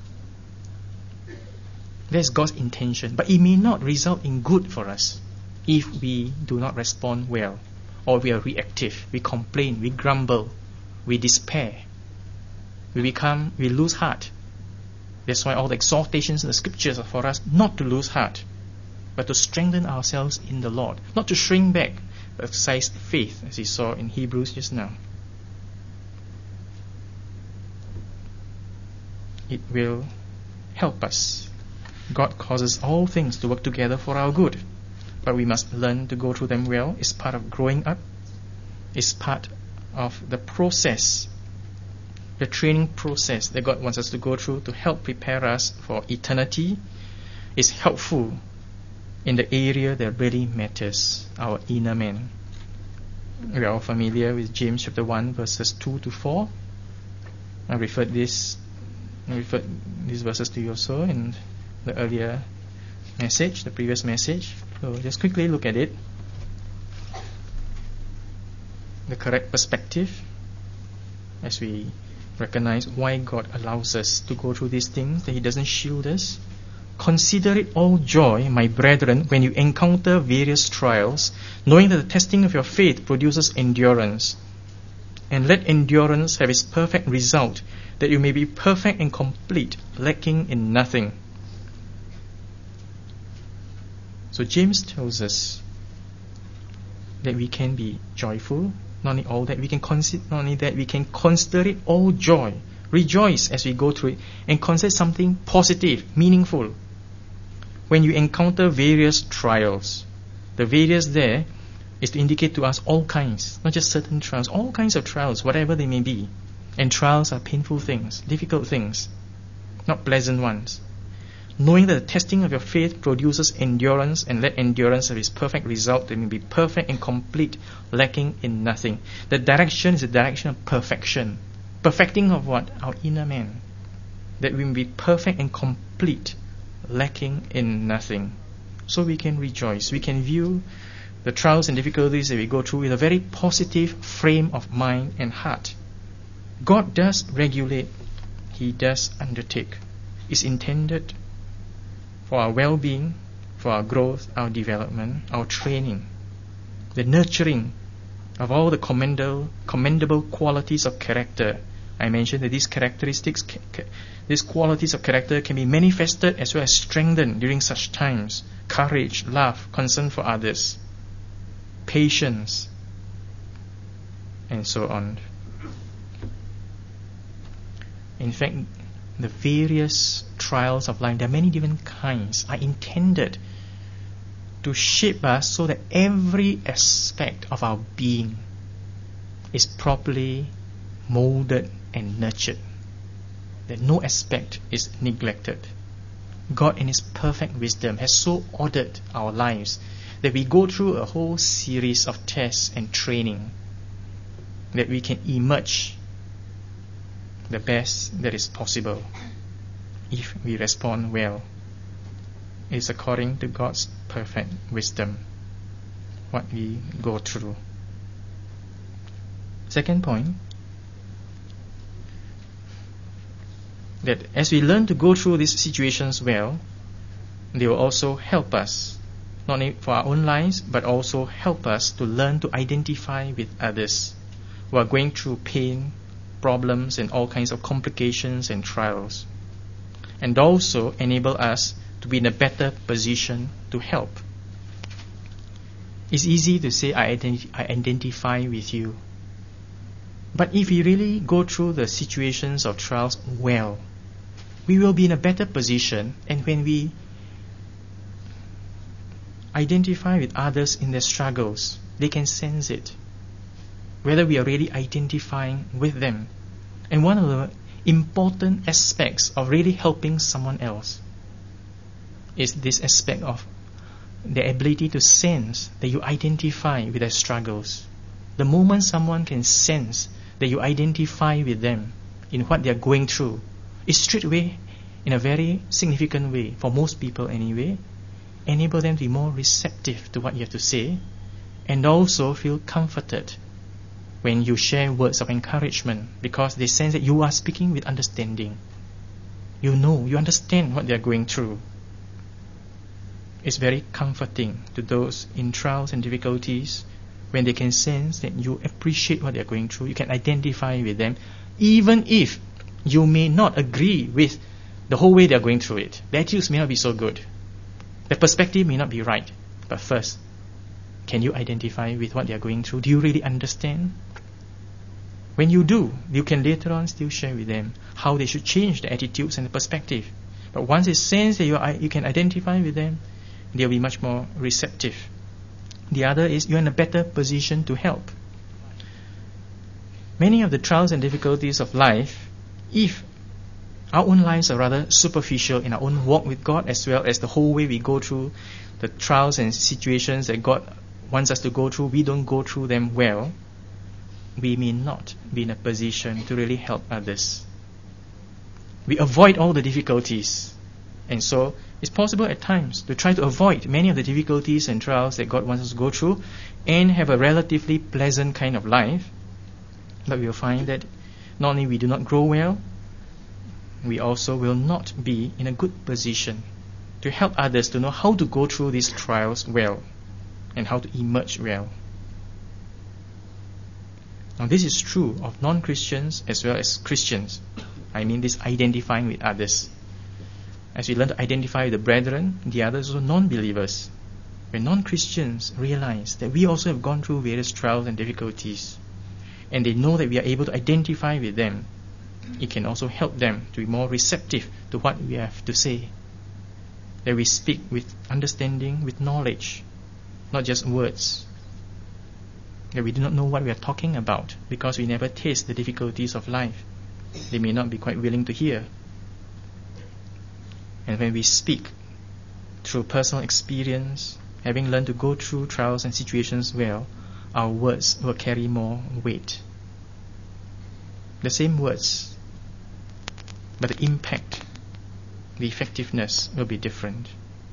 That's God's intention. But it may not result in good for us if we do not respond well, or we are reactive, we complain, we grumble, we despair, we become, we lose heart. That's why all the exhortations in the Scriptures are for us not to lose heart, but to strengthen ourselves in the Lord, not to shrink back, but exercise faith, as we saw in Hebrews just now. It will help us. God causes all things to work together for our good, but we must learn to go through them well. It's part of growing up. It's part of the process, the training process that God wants us to go through to help prepare us for eternity. It's helpful in the area that really matters, our inner man. We are all familiar with James chapter one, verses two to four. I referred this I referred these verses to you also in the earlier message, the previous message. So just quickly look at it. The correct perspective as we recognize why God allows us to go through these things, that He doesn't shield us. Consider it all joy, my brethren, when you encounter various trials, knowing that the testing of your faith produces endurance. And let endurance have its perfect result, that you may be perfect and complete, lacking in nothing. So James tells us that we can be joyful, not only all that, we can consider, not only that, we can consider it all joy, rejoice as we go through it, and consider something positive, meaningful. When you encounter various trials, the various there is to indicate to us all kinds, not just certain trials, all kinds of trials, whatever they may be. And trials are painful things, difficult things, not pleasant ones. Knowing that the testing of your faith produces endurance, and let endurance have its perfect result, that it may be perfect and complete, lacking in nothing. The direction is the direction of perfection. Perfecting of what? Our inner man. That we may be perfect and complete, lacking in nothing. So we can rejoice. We can view the trials and difficulties that we go through with a very positive frame of mind and heart. God does regulate. He does undertake. It's intended for our well-being, for our growth, our development, our training, the nurturing of all the commendable, commendable qualities of character. I mentioned that these characteristics, these qualities of character can be manifested as well as strengthened during such times. Courage, love, concern for others, patience, and so on. In fact, the various trials of life, there are many different kinds, are intended to shape us so that every aspect of our being is properly molded and nurtured, that no aspect is neglected. God in His perfect wisdom has so ordered our lives that we go through a whole series of tests and training that we can emerge the best that is possible if we respond well. It is according to God's perfect wisdom what we go through. Second point, that as we learn to go through these situations well, they will also help us, not only for our own lives, but also help us to learn to identify with others who are going through pain, problems, and all kinds of complications and trials, and also enable us to be in a better position to help. It's easy to say, I, identi- I identify with you. But if we really go through the situations of trials well, we will be in a better position, and when we identify with others in their struggles, they can sense it, whether we are really identifying with them. And one of the important aspects of really helping someone else is this aspect of the ability to sense that you identify with their struggles. The moment someone can sense that you identify with them in what they are going through, it's straightway, in a very significant way, for most people anyway, enable them to be more receptive to what you have to say, and also feel comforted when you share words of encouragement, because they sense that you are speaking with understanding. You know, you understand what they are going through. It's very comforting to those in trials and difficulties when they can sense that you appreciate what they are going through. You can identify with them, even if you may not agree with the whole way they are going through it. The attitudes may not be so good. The perspective may not be right. But first, can you identify with what they are going through? Do you really understand? When you do, you can later on still share with them how they should change the attitudes and the perspective. But once they sense that you, are, you can identify with them, they'll be much more receptive. The other is you're in a better position to help. Many of the trials and difficulties of life, if our own lives are rather superficial in our own walk with God, as well as the whole way we go through the trials and situations that God wants us to go through, we don't go through them well, we may not be in a position to really help others. We avoid all the difficulties, and so it's possible at times to try to avoid many of the difficulties and trials that God wants us to go through and have a relatively pleasant kind of life. But we will find that not only we do not grow well, we also will not be in a good position to help others to know how to go through these trials well and how to emerge well. Now this is true of non-Christians as well as Christians. I mean this identifying with others. As we learn to identify with the brethren, the others are non-believers. When non-Christians realize that we also have gone through various trials and difficulties, and they know that we are able to identify with them, it can also help them to be more receptive to what we have to say. That we speak with understanding, with knowledge, not just words. That we do not know what we are talking about because we never taste the difficulties of life. They may not be quite willing to hear. And when we speak through personal experience, having learned to go through trials and situations well, our words will carry more weight. The same words, but the impact, the effectiveness will be different.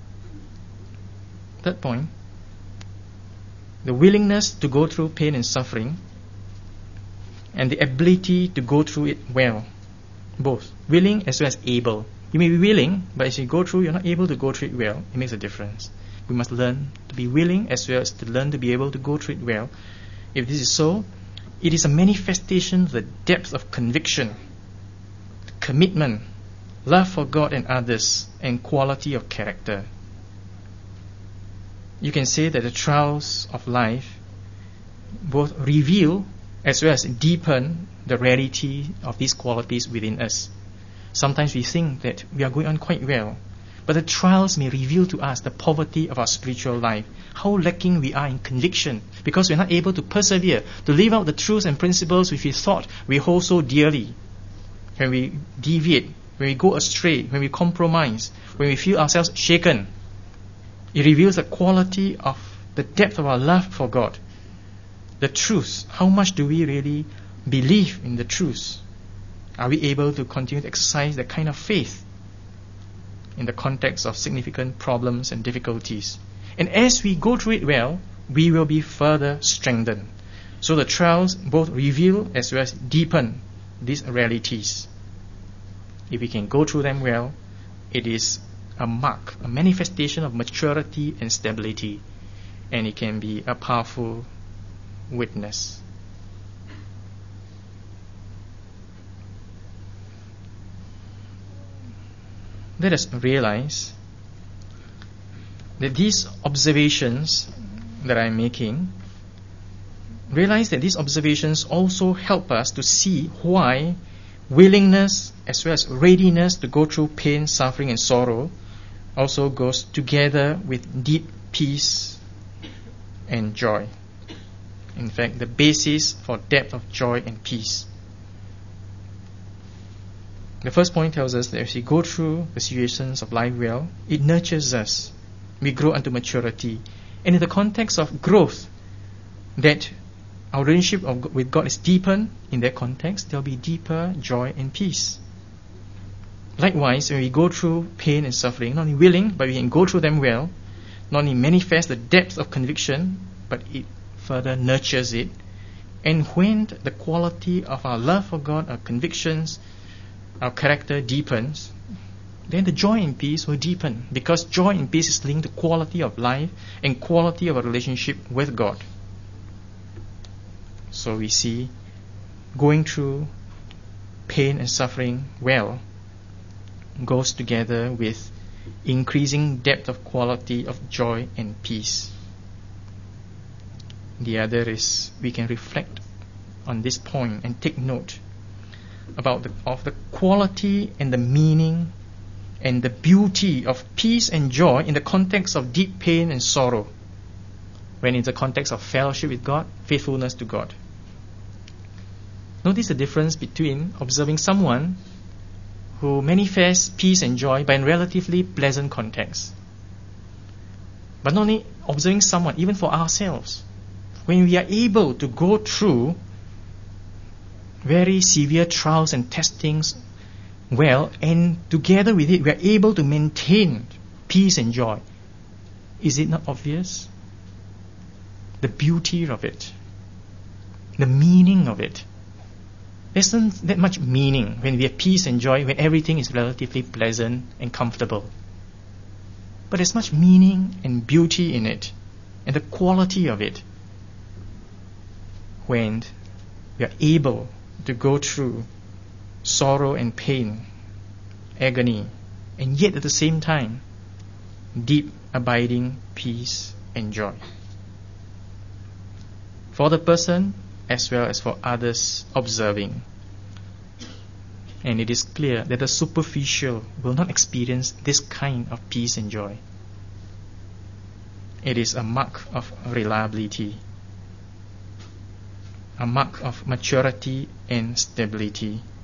Third point, the willingness to go through pain and suffering and the ability to go through it well. Both. Willing as well as able. You may be willing, but as you go through, you're not able to go through it well. It makes a difference. We must learn to be willing as well as to learn to be able to go through it well. If this is so, it is a manifestation of the depth of conviction, commitment, love for God and others, and quality of character. You can say that the trials of life both reveal as well as deepen the reality of these qualities within us. Sometimes we think that we are going on quite well, but the trials may reveal to us the poverty of our spiritual life, how lacking we are in conviction, because we are not able to persevere, to live out the truths and principles which we thought we hold so dearly. When we deviate when we go astray, when we compromise, when we feel ourselves shaken, it reveals the quality of the depth of our love for God. The truth. How much do we really believe in the truth? Are we able to continue to exercise that kind of faith in the context of significant problems and difficulties? And as we go through it well, we will be further strengthened. So the trials both reveal as well as deepen these realities. If we can go through them well, it is a mark, a manifestation of maturity and stability, and it can be a powerful witness. Let us realize that these observations that I'm making, realize that these observations also help us to see why willingness as well as readiness to go through pain, suffering and sorrow also goes together with deep peace and joy. In fact, the basis for depth of joy and peace. The first point tells us that as we go through the situations of life well, it nurtures us. We grow unto maturity. And in the context of growth, that our relationship of, with God is deepened, in that context, there will be deeper joy and peace. Likewise, when we go through pain and suffering, not only willing, but we can go through them well, not only manifest the depth of conviction, but it further nurtures it. And when the quality of our love for God, our convictions, our character deepens, then the joy and peace will deepen, because joy and peace is linked to quality of life and quality of a relationship with God. So we see going through pain and suffering well goes together with increasing depth of quality of joy and peace. The other is we can reflect on this point and take note about the, of the quality and the meaning and the beauty of peace and joy in the context of deep pain and sorrow, when in the context of fellowship with God, faithfulness to God. Notice the difference between observing someone who manifests peace and joy by a relatively pleasant context, but not only observing someone, even for ourselves, when we are able to go through very severe trials and testings well, and together with it we are able to maintain peace and joy. Is it not obvious? The beauty of it, the meaning of it. There's not that much meaning when we have peace and joy, when everything is relatively pleasant and comfortable. But there's much meaning and beauty in it, and the quality of it, when we are able to go through sorrow and pain, agony, and yet at the same time, deep, abiding peace and joy. For the person as well as for others observing. And it is clear that the superficial will not experience this kind of peace and joy. It is a mark of reliability, a mark of maturity and stability.